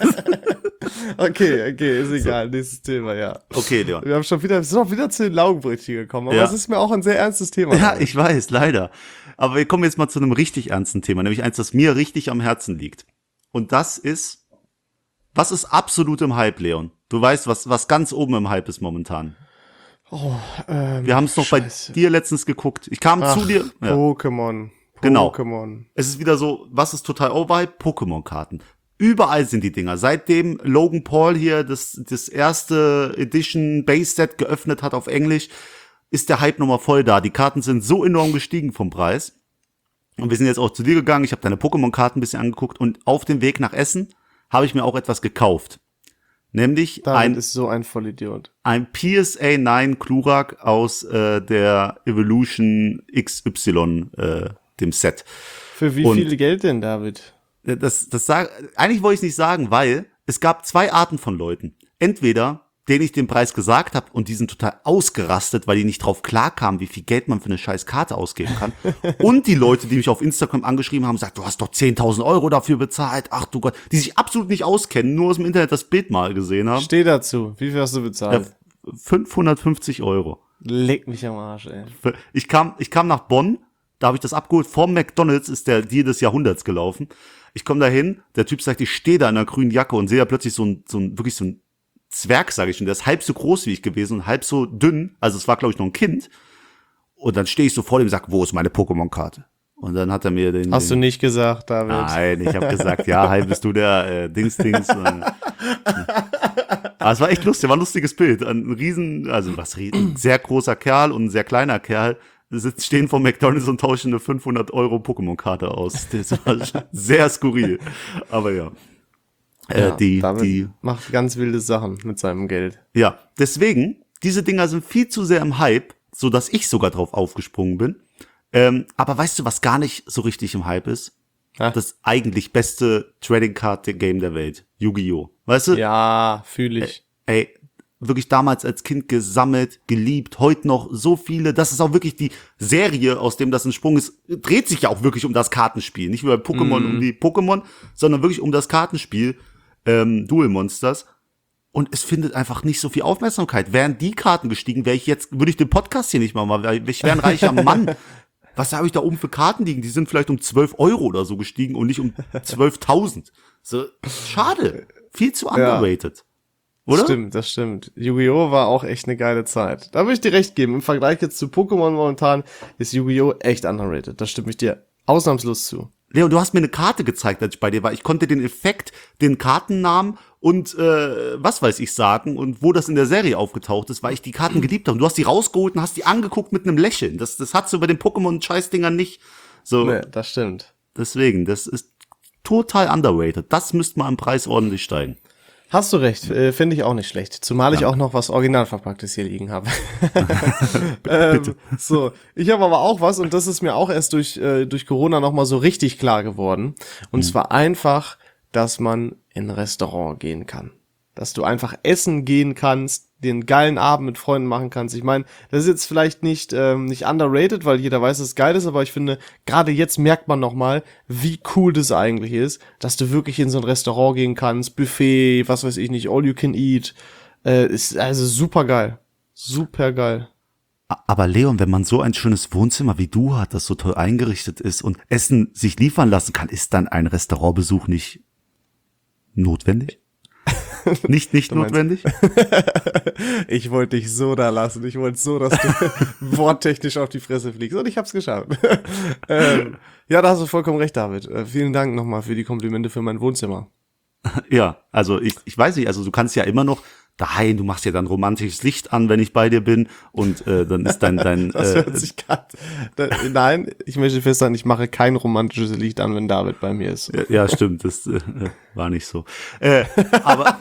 Okay, ist egal. So. Nächstes Thema, ja. Okay, Leon. Wir sind auch wieder zu den Laugenbrötchen gekommen, aber Ja. es ist mir auch ein sehr ernstes Thema. Ja, ich weiß, leider. Aber wir kommen jetzt mal zu einem richtig ernsten Thema, nämlich eins, das mir richtig am Herzen liegt. Und das ist, was ist absolut im Hype, Leon? Du weißt, was ganz oben im Hype ist momentan. Wir haben es noch bei dir letztens geguckt. Ich kam zu dir. Ja. Pokémon. Genau. Pokémon. Es ist wieder so, was ist total overhyped? Pokémon-Karten. Überall sind die Dinger. Seitdem Logan Paul hier das erste Edition Base Set geöffnet hat auf Englisch, ist der Hype nochmal voll da. Die Karten sind so enorm gestiegen vom Preis. Und wir sind jetzt auch zu dir gegangen. Ich habe deine Pokémon-Karten ein bisschen angeguckt und auf dem Weg nach Essen habe ich mir auch etwas gekauft. Nämlich David ist so ein Vollidiot. Ein PSA 9 Klurak aus der Evolution XY, dem Set. Für wie viel Geld denn, David? Eigentlich wollte ich es nicht sagen, weil es gab zwei Arten von Leuten. Entweder, denen ich den Preis gesagt habe und die sind total ausgerastet, weil die nicht drauf klarkamen, wie viel Geld man für eine scheiß Karte ausgeben kann. Und die Leute, die mich auf Instagram angeschrieben haben, sagt, du hast doch 10.000 Euro dafür bezahlt. Ach du Gott, die sich absolut nicht auskennen, nur aus dem Internet das Bild mal gesehen haben. Steh dazu. Wie viel hast du bezahlt? Ja, 550 Euro. Leck mich am Arsch, ey. Ich kam nach Bonn, da habe ich das abgeholt. Vor McDonald's ist der Deal des Jahrhunderts gelaufen. Ich komme da hin, der Typ sagt, ich stehe da in einer grünen Jacke und sehe da plötzlich wirklich so ein Zwerg, sage ich schon, der ist halb so groß wie ich gewesen und halb so dünn, also es war, glaube ich, noch ein Kind. Und dann stehe ich so vor dem und sage, wo ist meine Pokémon-Karte? Und dann hat er mir den... Hast du nicht gesagt, David? Nein, ich habe gesagt, ja, hi, bist du der Dings. Aber es war echt lustig, war ein lustiges Bild. Ein sehr großer Kerl und ein sehr kleiner Kerl stehen vor McDonald's und tauschen eine 500 Euro Pokémon-Karte aus. Das war sehr skurril. Aber ja. David macht ganz wilde Sachen mit seinem Geld. Ja, deswegen, diese Dinger sind viel zu sehr im Hype, so dass ich sogar drauf aufgesprungen bin. Aber weißt du, was gar nicht so richtig im Hype ist? Ja. Das eigentlich beste Trading Card Game der Welt. Yu-Gi-Oh! Weißt du? Ja, fühle ich. Ey, wirklich damals als Kind gesammelt, geliebt, heute noch so viele. Das ist auch wirklich die Serie, aus dem das ein Sprung ist, dreht sich ja auch wirklich um das Kartenspiel. Nicht wie bei Pokémon um die Pokémon, sondern wirklich um das Kartenspiel. Duel Monsters. Und es findet einfach nicht so viel Aufmerksamkeit. Wären die Karten gestiegen, würde ich den Podcast hier nicht mal machen, weil ich wäre ein reicher Mann. Was habe ich da oben für Karten liegen? Die sind vielleicht um 12 Euro oder so gestiegen und nicht um 12.000. So, schade. Viel zu underrated. Oder? Das stimmt. Yu-Gi-Oh! War auch echt eine geile Zeit. Da würde ich dir recht geben. Im Vergleich jetzt zu Pokémon momentan ist Yu-Gi-Oh! Echt underrated. Da stimme ich dir ausnahmslos zu. Leon, du hast mir eine Karte gezeigt, als ich bei dir war. Ich konnte den Effekt, den Kartennamen und was weiß ich sagen und wo das in der Serie aufgetaucht ist, weil ich die Karten geliebt habe. Und du hast die rausgeholt und hast die angeguckt mit einem Lächeln. Das hat's du bei den Pokémon-Scheißdingern nicht. So, Nee, das stimmt. deswegen, das ist total underrated. Das müsste mal im Preis ordentlich steigen. Hast du recht, finde ich auch nicht schlecht. Zumal ich auch noch was Originalverpacktes hier liegen habe. So, ich habe aber auch was und das ist mir auch erst durch Corona nochmal so richtig klar geworden. Und zwar einfach, dass man in ein Restaurant gehen kann. Dass du einfach essen gehen kannst, den geilen Abend mit Freunden machen kannst. Ich meine, das ist jetzt vielleicht nicht underrated, weil jeder weiß, dass es geil ist, aber ich finde, gerade jetzt merkt man nochmal, wie cool das eigentlich ist, dass du wirklich in so ein Restaurant gehen kannst, Buffet, was weiß ich nicht, all you can eat. Ist also super geil. Super geil. Aber Leon, wenn man so ein schönes Wohnzimmer wie du hat, das so toll eingerichtet ist und Essen sich liefern lassen kann, ist dann ein Restaurantbesuch nicht notwendig? Nicht notwendig? Ich wollte dich so da lassen. Ich wollte so, dass du worttechnisch auf die Fresse fliegst. Und ich hab's geschafft. Ja, da hast du vollkommen recht, David. Vielen Dank nochmal für die Komplimente für mein Wohnzimmer. Ja, also ich weiß nicht, also du kannst ja immer noch daheim, du machst ja dann romantisches Licht an, wenn ich bei dir bin und dann ist dein Das hört sich grad, nein, ich möchte festhalten, ich mache kein romantisches Licht an, wenn David bei mir ist. ja, stimmt, das war nicht so. Aber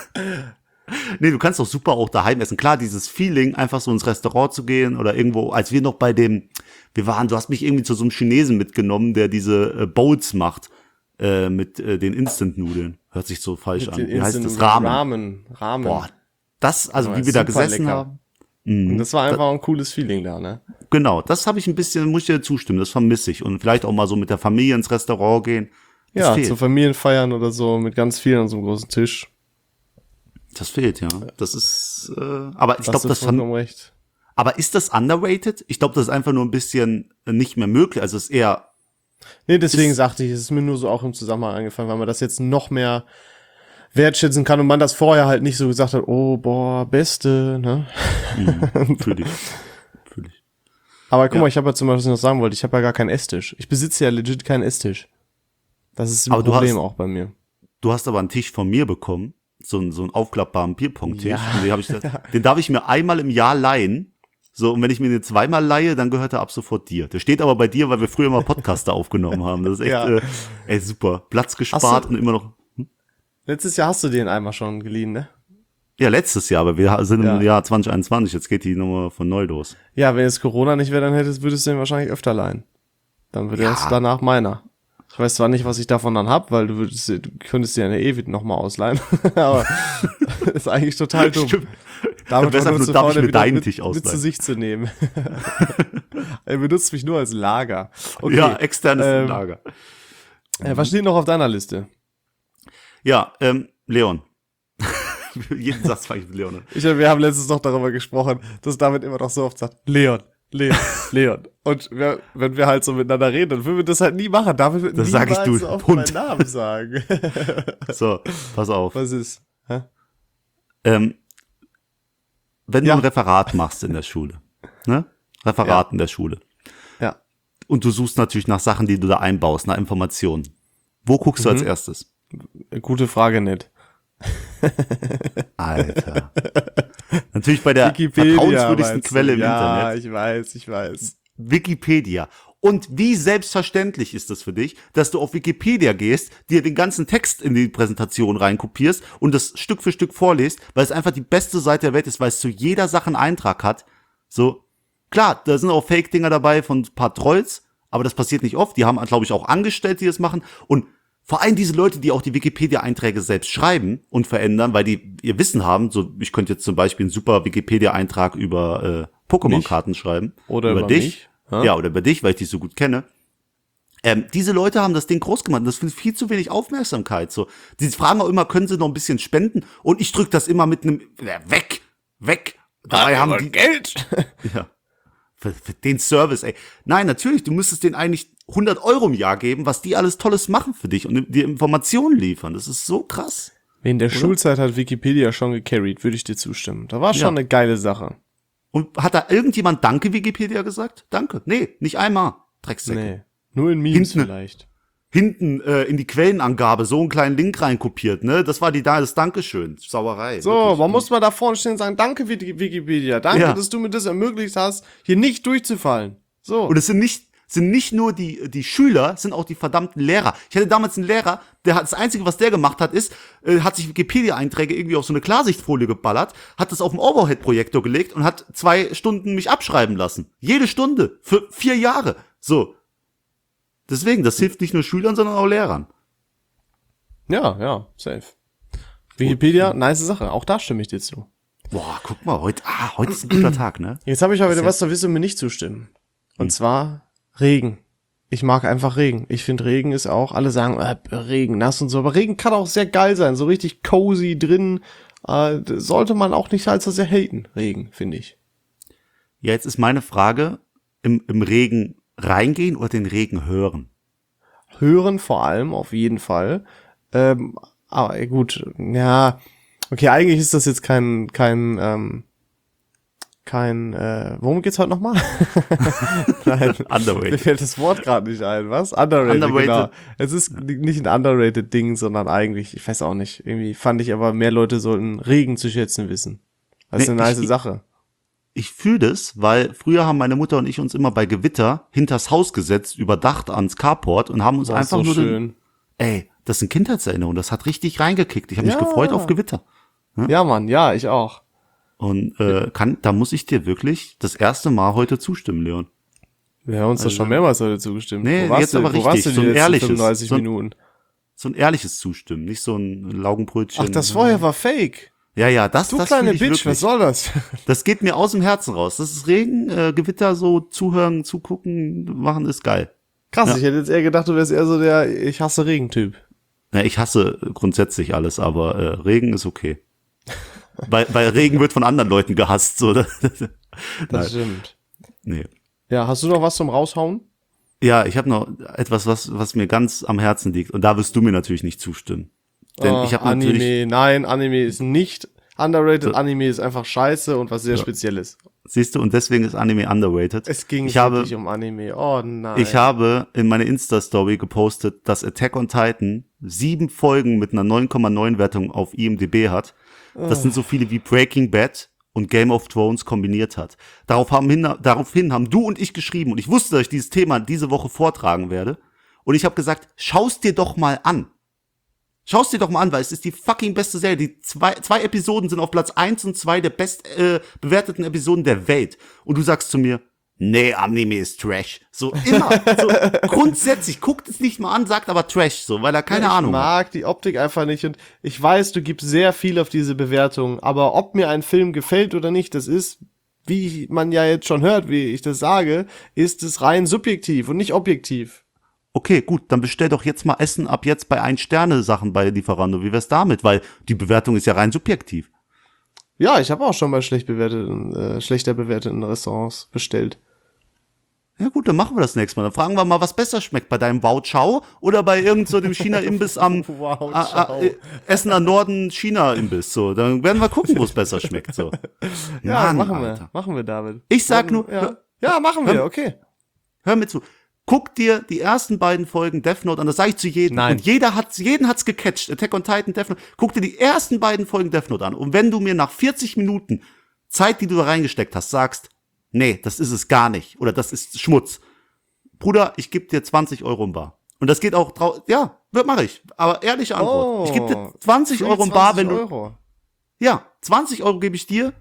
nee, du kannst doch super auch daheim essen. Klar, dieses Feeling, einfach so ins Restaurant zu gehen oder irgendwo, als wir noch du hast mich irgendwie zu so einem Chinesen mitgenommen, der diese Bowls macht mit den Instant-Nudeln. Hört sich so falsch an. Wie heißt das? Ramen. Boah, das, also wie wir da gesessen lecker. haben. Und das war einfach ein cooles Feeling da, ne? Genau, das habe ich ein bisschen, muss ich dir zustimmen, das vermisse ich. Und vielleicht auch mal so mit der Familie ins Restaurant gehen. Das Ja, fehlt. zu Familienfeiern oder so, mit ganz vielen an so einem großen Tisch. Das fehlt, ja. Das ist, aber ich Hast glaube, du das vollkommen recht. aber ist das underrated? Ich glaube, das ist einfach nur ein bisschen nicht mehr möglich. Also es ist eher, Nee, deswegen sagte ich, es ist mir nur so auch im Zusammenhang eingefallen, weil man das jetzt noch mehr wertschätzen kann und man das vorher halt nicht so gesagt hat, oh, boah, Beste, ne? fühl ich. Aber guck mal, ich habe ja zum Beispiel, was ich noch sagen wollte, ich habe ja gar keinen Esstisch. Ich besitze ja legit keinen Esstisch. Das ist ein Aber Problem auch bei mir. Du hast aber einen Tisch von mir bekommen, so einen aufklappbaren Bierpong-Tisch. Ja. Und den darf ich mir einmal im Jahr leihen. So, und wenn ich mir den zweimal leihe, dann gehört er ab sofort dir. Der steht aber bei dir, weil wir früher mal Podcaster aufgenommen haben. Das ist echt, Ja. Super. Platz gespart und immer noch. Letztes Jahr hast du den einmal schon geliehen, ne? Ja, letztes Jahr, aber wir sind Ja. im Jahr 2021. Jetzt geht die Nummer von neu los. Ja, wenn es Corona nicht wäre, dann würdest du den wahrscheinlich öfter leihen. Dann würde es danach meiner. Ich weiß zwar nicht, was ich davon dann hab, weil du könntest dir eine ewig nochmal ausleihen. Aber ist eigentlich total dumm. Stimmt. Damit Besser war nur zu darf faul, ich den mir wieder deinen Tisch mit ausleihen. zu sich zu nehmen. Er benutzt mich nur als Lager. Okay, Ja, externes Lager. was steht noch auf deiner Liste? Ja, Leon. Jeden Satz fange ich mit Leon an. Wir haben letztens noch darüber gesprochen, dass David immer noch so oft sagt, Leon. Und wenn wir halt so miteinander reden, dann würden wir das halt nie machen. David wird Das sag ich, niemals du so oft Hund. meinen Namen sagen. So, pass auf. Was ist? Hä? Wenn du Ja. ein Referat machst in der Schule, ne? Referat in der Schule. Ja. Und du suchst natürlich nach Sachen, die du da einbaust, nach Informationen. Wo guckst du als erstes? Gute Frage, nicht. Alter. Natürlich bei der Wikipedia, vertrauenswürdigsten meinst du? Quelle im Ja, Internet. ich weiß. Wikipedia. Und wie selbstverständlich ist es für dich, dass du auf Wikipedia gehst, dir den ganzen Text in die Präsentation reinkopierst und das Stück für Stück vorliest, weil es einfach die beste Seite der Welt ist, weil es zu jeder Sache einen Eintrag hat. So, klar, da sind auch Fake-Dinger dabei von ein paar Trolls, aber das passiert nicht oft. Die haben, glaube ich, auch Angestellte, die das machen. Und vor allem diese Leute, die auch die Wikipedia-Einträge selbst schreiben und verändern, weil die ihr Wissen haben. So, ich könnte jetzt zum Beispiel einen super Wikipedia-Eintrag über Pokémon-Karten schreiben. Oder über dich. mich. Ja? Ja, oder über dich, weil ich dich so gut kenne. Diese Leute haben das Ding groß gemacht. Das findet viel zu wenig Aufmerksamkeit. So, die fragen auch immer, können sie noch ein bisschen spenden? Und ich drück das immer mit einem weg. Dabei haben die Geld. ja. Für den Service, ey. Nein, natürlich, du müsstest denen eigentlich 100 Euro im Jahr geben, was die alles Tolles machen für dich und dir Informationen liefern. Das ist so krass. In der Schulzeit hat Wikipedia schon gecarried, würde ich dir zustimmen. Da war schon eine geile Sache. Und hat da irgendjemand Danke Wikipedia gesagt? Danke. Nee, nicht einmal. Drecksäcke. Nee, nur in Memes vielleicht. Hinten in die Quellenangabe so einen kleinen Link reinkopiert, ne? Das war das Dankeschön. Sauerei. So, wirklich. man muss mal da vorne stehen und sagen, danke Wikipedia, danke, dass du mir das ermöglicht hast, hier nicht durchzufallen. So. Und es sind nicht nur die Schüler, es sind auch die verdammten Lehrer. Ich hatte damals einen Lehrer, das Einzige, was der gemacht hat, ist, hat sich Wikipedia-Einträge irgendwie auf so eine Klarsichtfolie geballert, hat das auf den Overhead-Projektor gelegt und hat 2 Stunden mich abschreiben lassen. Jede Stunde. Für 4 Jahre. So. Deswegen, das hilft nicht nur Schülern, sondern auch Lehrern. Ja, safe. Wikipedia, nice Sache, auch da stimme ich dir zu. Boah, guck mal, heute ist ein guter Tag, ne? Jetzt habe ich aber wieder was, da wirst du mir nicht zustimmen. Und zwar Regen. Ich mag einfach Regen. Ich finde Regen ist auch, alle sagen, Regen, nass und so, aber Regen kann auch sehr geil sein, so richtig cozy drin. Sollte man auch nicht allzu sehr haten, Regen, finde ich. Ja, jetzt ist meine Frage, im Regen reingehen oder den Regen hören? Hören vor allem, auf jeden Fall. Aber gut, ja, okay, eigentlich ist das jetzt kein, worum geht's heute nochmal? Nein, Underrated. mir fällt das Wort gerade nicht ein, was? Underrated, genau. Es ist nicht ein underrated Ding, sondern eigentlich, ich weiß auch nicht, irgendwie fand ich aber, mehr Leute sollten Regen zu schätzen wissen. Das ist eine nice Sache. Ich fühle das, weil früher haben meine Mutter und ich uns immer bei Gewitter hinters Haus gesetzt, überdacht ans Carport und haben uns einfach so nur schön. Das sind Kindheitserinnerungen, das hat richtig reingekickt. Ich habe mich gefreut auf Gewitter. Ja, Mann, ja, ich auch. Und da muss ich dir wirklich das erste Mal heute zustimmen, Leon. Wir haben uns doch schon mehrmals heute zugestimmt. Nee, jetzt aber richtig, wo warst du so ein die ehrliches, 35 Minuten? So ein ehrliches Zustimmen, nicht so ein Laugenbrötchen. Ach, das vorher war fake. Ja, das Du das kleine fühl ich Bitch, wirklich. was soll das? Das geht mir aus dem Herzen raus. Das ist Regen, Gewitter, so zuhören, zugucken, machen ist geil. Krass, Ja. ich hätte jetzt eher gedacht, du wärst eher so der Ich hasse Regen-Typ. Ja, ich hasse grundsätzlich alles, aber Regen ist okay. Weil Regen wird von anderen Leuten gehasst. So. Das Nein. stimmt. Nee. Ja, hast du noch was zum Raushauen? Ja, ich habe noch etwas, was mir ganz am Herzen liegt. Und da wirst du mir natürlich nicht zustimmen. Denn ich habe natürlich... Anime, nein, Anime ist nicht underrated. Anime ist einfach scheiße und was sehr Spezielles. Siehst du, und deswegen ist Anime underrated. Es ging Ich habe- wirklich um Anime. Oh nein. Ich habe in meine Insta-Story gepostet, dass Attack on Titan 7 Folgen mit einer 9,9 Wertung auf IMDb hat. Das sind so viele wie Breaking Bad und Game of Thrones kombiniert hat. Daraufhin haben du und ich geschrieben und ich wusste, dass ich dieses Thema diese Woche vortragen werde. Und ich habe gesagt, schau's dir doch mal an. Schau's dir doch mal an, weil es ist die fucking beste Serie. Die zwei Episoden sind auf Platz 1 und 2 der best bewerteten Episoden der Welt. Und du sagst zu mir, nee, Anime ist Trash. So immer. So grundsätzlich, guckt es nicht mal an, sagt aber Trash, so, weil er keine Ahnung Ich hat. mag die Optik einfach nicht und ich weiß, du gibst sehr viel auf diese Bewertung, aber ob mir ein Film gefällt oder nicht, das ist, wie man ja jetzt schon hört, wie ich das sage, ist es rein subjektiv und nicht objektiv. Okay, gut, dann bestell doch jetzt mal Essen ab jetzt bei 1-Sterne-Sachen bei Lieferando. Wie wär's damit? Weil die Bewertung ist ja rein subjektiv. Ja, ich habe auch schon bei schlechter bewerteten Restaurants bestellt. Ja gut, dann machen wir das nächste Mal. Dann fragen wir mal, was besser schmeckt. Bei deinem Wow Chow oder bei irgend so dem China-Imbiss am Wow Chow. Essener Norden China-Imbiss. So, dann werden wir gucken, wo es besser schmeckt. So. Ja, Mann, machen Alter. wir, David. Ich sag nur, Ja, machen wir, okay. hör mir zu. Guck dir die ersten beiden Folgen Death Note an, das sage ich zu jedem. Nein. Und jeden hat's gecatcht. Attack on Titan, Death Note. Guck dir die ersten beiden Folgen Death Note an. Und wenn du mir nach 40 Minuten Zeit, die du da reingesteckt hast, sagst, nee, das ist es gar nicht. Oder das ist Schmutz. Bruder, ich gebe dir 20 Euro im Bar. Und das geht auch mache ich. Aber ehrliche Antwort. Ich gebe dir 20 Euro im Bar, wenn du, Euro. ja, 20 Euro gebe ich dir.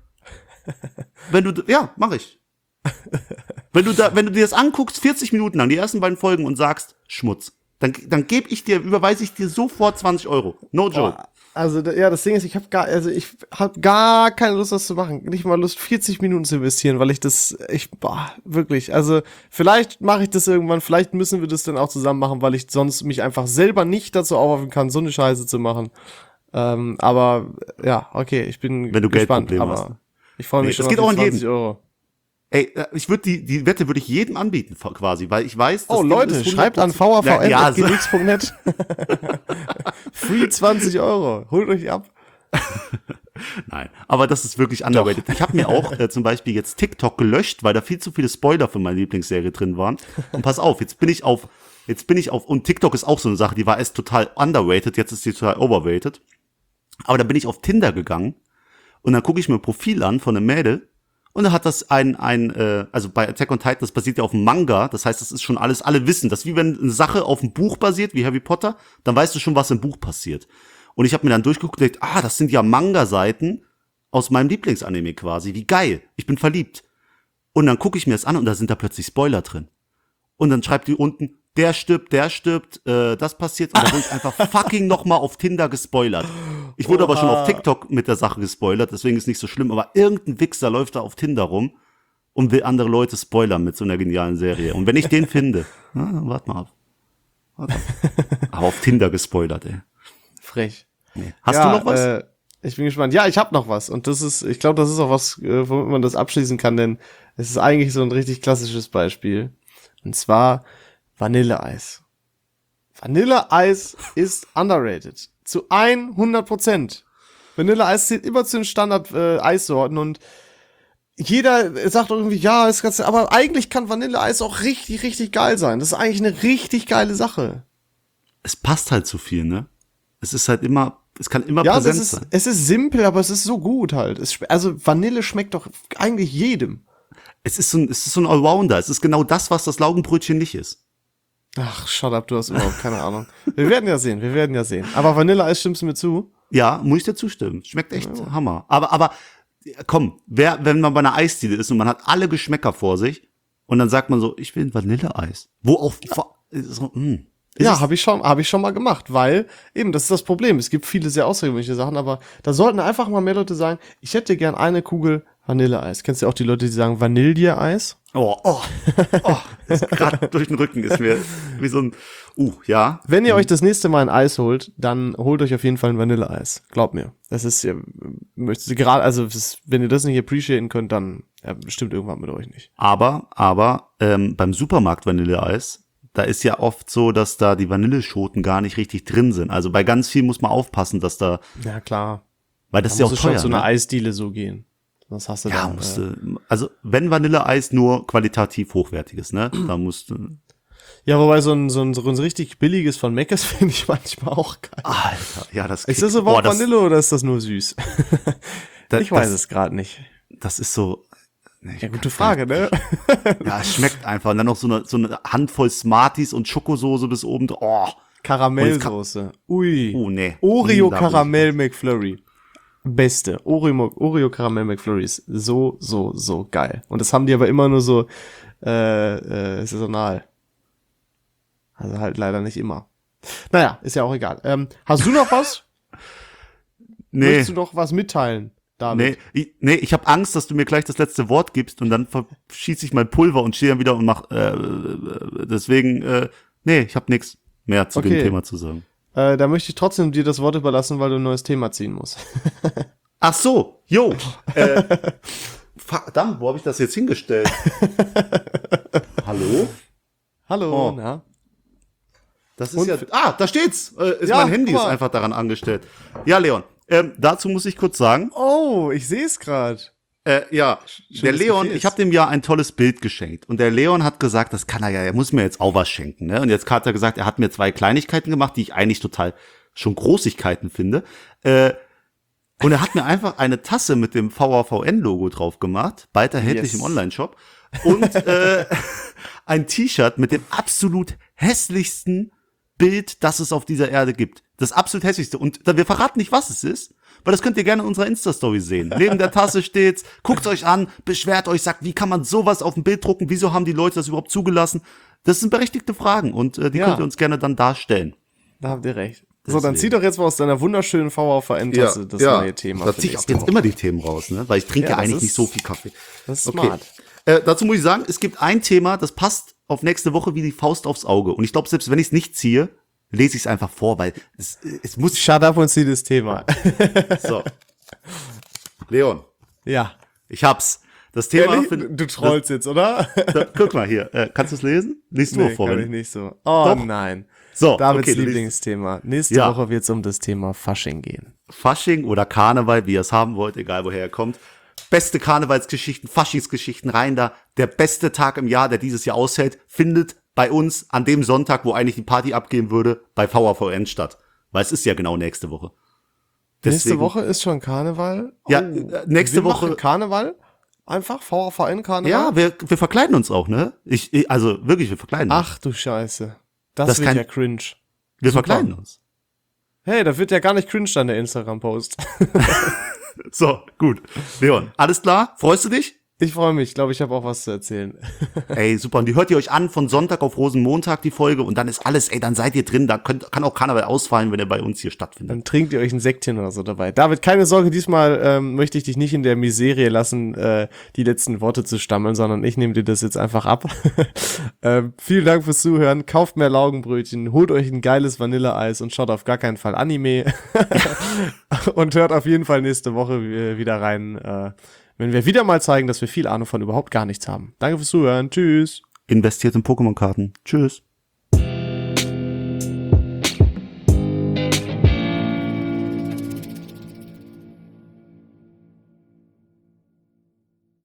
Wenn du, ja, mache ich. Wenn du dir das anguckst, 40 Minuten lang, die ersten beiden Folgen und sagst, Schmutz, dann überweise ich dir sofort 20 Euro. No joke. Also, das Ding ist, ich habe gar keine Lust, das zu machen. Nicht mal Lust, 40 Minuten zu investieren, weil wirklich, also, vielleicht mache ich das irgendwann, vielleicht müssen wir das dann auch zusammen machen, weil ich sonst mich einfach selber nicht dazu aufrufen kann, so eine Scheiße zu machen. Aber, ja, okay, ich bin Wenn du gespannt, Geldprobleme aber hast. ich freue mich Nee, schon das auf geht die auch an 20 Euro. Ey, die Wette würde ich jedem anbieten, quasi, weil ich weiß, Oh Leute, schreibt an vavn.gmx.net. Free 20 €. Holt euch ab. Nein, aber das ist wirklich underrated. Ich habe mir auch zum Beispiel jetzt TikTok gelöscht, weil da viel zu viele Spoiler für meine Lieblingsserie drin waren. Und pass auf, jetzt bin ich auf, und TikTok ist auch so eine Sache, die war erst total underrated, jetzt ist sie total overrated. Aber da bin ich auf Tinder gegangen und dann gucke ich mir ein Profil an von einem Mädel und da hat das also bei Attack on Titan, das basiert ja auf einem Manga, das heißt, das ist schon alles, alle wissen, das ist wie wenn eine Sache auf einem Buch basiert, wie Harry Potter, dann weißt du schon, was im Buch passiert. Und ich habe mir dann durchgeguckt und gedacht, das sind ja Manga-Seiten aus meinem Lieblingsanime quasi. Wie geil. Ich bin verliebt. Und dann gucke ich mir das an und da sind da plötzlich Spoiler drin. Und dann schreibt die unten, der stirbt, das passiert. Und da wurde ich einfach fucking nochmal auf Tinder gespoilert. Ich wurde aber schon auf TikTok mit der Sache gespoilert, deswegen ist nicht so schlimm. Aber irgendein Wichser läuft da auf Tinder rum und will andere Leute spoilern mit so einer genialen Serie. Und wenn ich den finde, warte mal ab. Aber auf Tinder gespoilert, ey. Frech. Nee. Hast du noch was? Ich bin gespannt. Ja, ich habe noch was. Und ich glaube, das ist auch was, womit man das abschließen kann, denn es ist eigentlich so ein richtig klassisches Beispiel. Und zwar Vanilleeis. Vanilleeis ist underrated. Zu 100%. Vanilleeis zählt immer zu den Standard-Eissorten und jeder sagt irgendwie, ja, ist ganz, aber eigentlich kann Vanilleeis auch richtig, richtig geil sein. Das ist eigentlich eine richtig geile Sache. Es passt halt zu viel, ne? Es ist halt immer, es kann immer präsent sein. Es ist simpel, aber es ist so gut halt. Also Vanille schmeckt doch eigentlich jedem. Es ist so ein Allrounder. Es ist genau das, was das Laugenbrötchen nicht ist. Ach, shut up, du hast überhaupt keine Ahnung. Wir werden ja sehen. Aber Vanilleeis, stimmst du mir zu? Ja, muss ich dir zustimmen. Schmeckt echt Hammer. Aber komm, wenn man bei einer Eisdiele ist und man hat alle Geschmäcker vor sich und dann sagt man so, ich will ein Vanilleeis. Ja, habe ich schon mal gemacht, weil eben, das ist das Problem. Es gibt viele sehr außergewöhnliche Sachen, aber da sollten einfach mal mehr Leute sagen, ich hätte gern eine Kugel Vanilleeis. Kennst du auch die Leute, die sagen Vanilleeis? Gerade durch den Rücken ist mir wie so ein, ja. Wenn ihr euch das nächste Mal ein Eis holt, dann holt euch auf jeden Fall ein Vanilleeis. Glaubt mir. Das ist ja, wenn ihr das nicht appreciaten könnt, dann bestimmt irgendwann mit euch nicht. Aber beim Supermarkt Vanilleeis, da ist ja oft so, dass da die Vanilleschoten gar nicht richtig drin sind. Also bei ganz viel muss man aufpassen, dass da. Ja, klar. Weil das ist ja auch teuer. Schon zu einer Eisdiele so gehen. Was hast du da? Also wenn Vanilleeis nur qualitativ hochwertiges, ne? Da musst du. Ja, wobei so ein richtig billiges von Mc's finde ich manchmal auch geil. Alter, ja, das ist das überhaupt Vanille oder ist das nur süß? Ich weiß es gerade nicht. Das ist so. Nee, ja, gute Frage, ne? Ja, es schmeckt einfach. Und dann noch so eine Handvoll Smarties und Schokosoße bis oben. Karamellsoße. Ui. Oh, nee. Oreo Karamell McFlurry. Beste. Oreo Karamell McFlurry ist so geil. Und das haben die aber immer nur so saisonal. Also halt leider nicht immer. Naja, ist ja auch egal. Hast du noch was? Nee. Möchtest du noch was mitteilen, David? Nee, ich habe Angst, dass du mir gleich das letzte Wort gibst und dann verschieße ich mein Pulver und stehe dann wieder und mach deswegen, ich habe nichts mehr zu dem Thema zu sagen. Da möchte ich trotzdem dir das Wort überlassen, weil du ein neues Thema ziehen musst. Ach so, verdammt, wo habe ich das jetzt hingestellt? Hallo? Hallo, na? Das ist da steht's. Mein Handy ist einfach daran angestellt. Ja, Leon, dazu muss ich kurz sagen. Oh, ich sehe es gerade. Der Leon, ich habe dem ja ein tolles Bild geschenkt. Und der Leon hat gesagt, das kann er muss mir jetzt auch was schenken. Ne? Und jetzt hat er gesagt, er hat mir 2 Kleinigkeiten gemacht, die ich eigentlich total schon Großigkeiten finde. Und er hat mir einfach eine Tasse mit dem VAVN-Logo drauf gemacht, bald erhältlich im Onlineshop. Und ein T-Shirt mit dem absolut hässlichsten Bild, das es auf dieser Erde gibt. Das absolut hässlichste. Und wir verraten nicht, was es ist, weil das könnt ihr gerne in unserer Insta-Story sehen. Neben der Tasse steht's, guckt's euch an, beschwert euch, sagt, wie kann man sowas auf ein Bild drucken? Wieso haben die Leute das überhaupt zugelassen? Das sind berechtigte Fragen und die könnt ihr uns gerne dann darstellen. Da habt ihr recht. So, dann zieh doch jetzt mal aus deiner wunderschönen VAVN-Tasse das neue Thema. Da zieh ich auch jetzt immer die Themen raus, ne? Weil ich trinke eigentlich nicht so viel Kaffee. Das ist smart. Dazu muss ich sagen, es gibt ein Thema, das passt auf nächste Woche wie die Faust aufs Auge. Und ich glaube, selbst wenn ich es nicht ziehe, lese ich es einfach vor, weil es muss. Shut up und zieh das Thema. So. Leon. Ja. Ich hab's. Das Thema Ehrlich? Du trollst jetzt, oder? guck mal hier, kannst du es lesen? Liest du mal vor. Kann ich nicht so. Oh Doch. nein. So, Davids okay, Lieblingsthema. Nächste Ja. Woche wird es um das Thema Fasching gehen. Fasching oder Karneval, wie ihr es haben wollt, egal woher ihr kommt. Beste Karnevalsgeschichten, Faschingsgeschichten rein da. Der beste Tag im Jahr, der dieses Jahr aushält, findet bei uns an dem Sonntag, wo eigentlich die Party abgehen würde, bei VAVN statt. Weil es ist ja genau nächste Woche. Nächste Woche ist schon Karneval? Ja, nächste wir Woche. machen Karneval? Einfach? VAVN-Karneval? Ja, wir verkleiden uns auch, ne? Also wirklich, wir verkleiden uns. Ach du Scheiße. Das Das wird kann- ja cringe. Wir verkleiden uns. Hey, da wird ja gar nicht cringe dann der Instagram-Post. So, gut. Leon, alles klar? Freust du dich? Ich freue mich. Ich glaube, ich habe auch was zu erzählen. Ey, super. Und die hört ihr euch an von Sonntag auf Rosenmontag, die Folge. Und dann ist alles, dann seid ihr drin. Da kann auch Karneval ausfallen, wenn er bei uns hier stattfindet. Dann trinkt ihr euch ein Säckchen oder so dabei. David, keine Sorge, diesmal möchte ich dich nicht in der Miserie lassen, die letzten Worte zu stammeln, sondern ich nehme dir das jetzt einfach ab. Vielen Dank fürs Zuhören. Kauft mehr Laugenbrötchen, holt euch ein geiles Vanilleeis und schaut auf gar keinen Fall Anime. Und hört auf jeden Fall nächste Woche wieder rein, wenn wir wieder mal zeigen, dass wir viel Ahnung von überhaupt gar nichts haben. Danke fürs Zuhören. Tschüss. Investiert in Pokémon-Karten. Tschüss.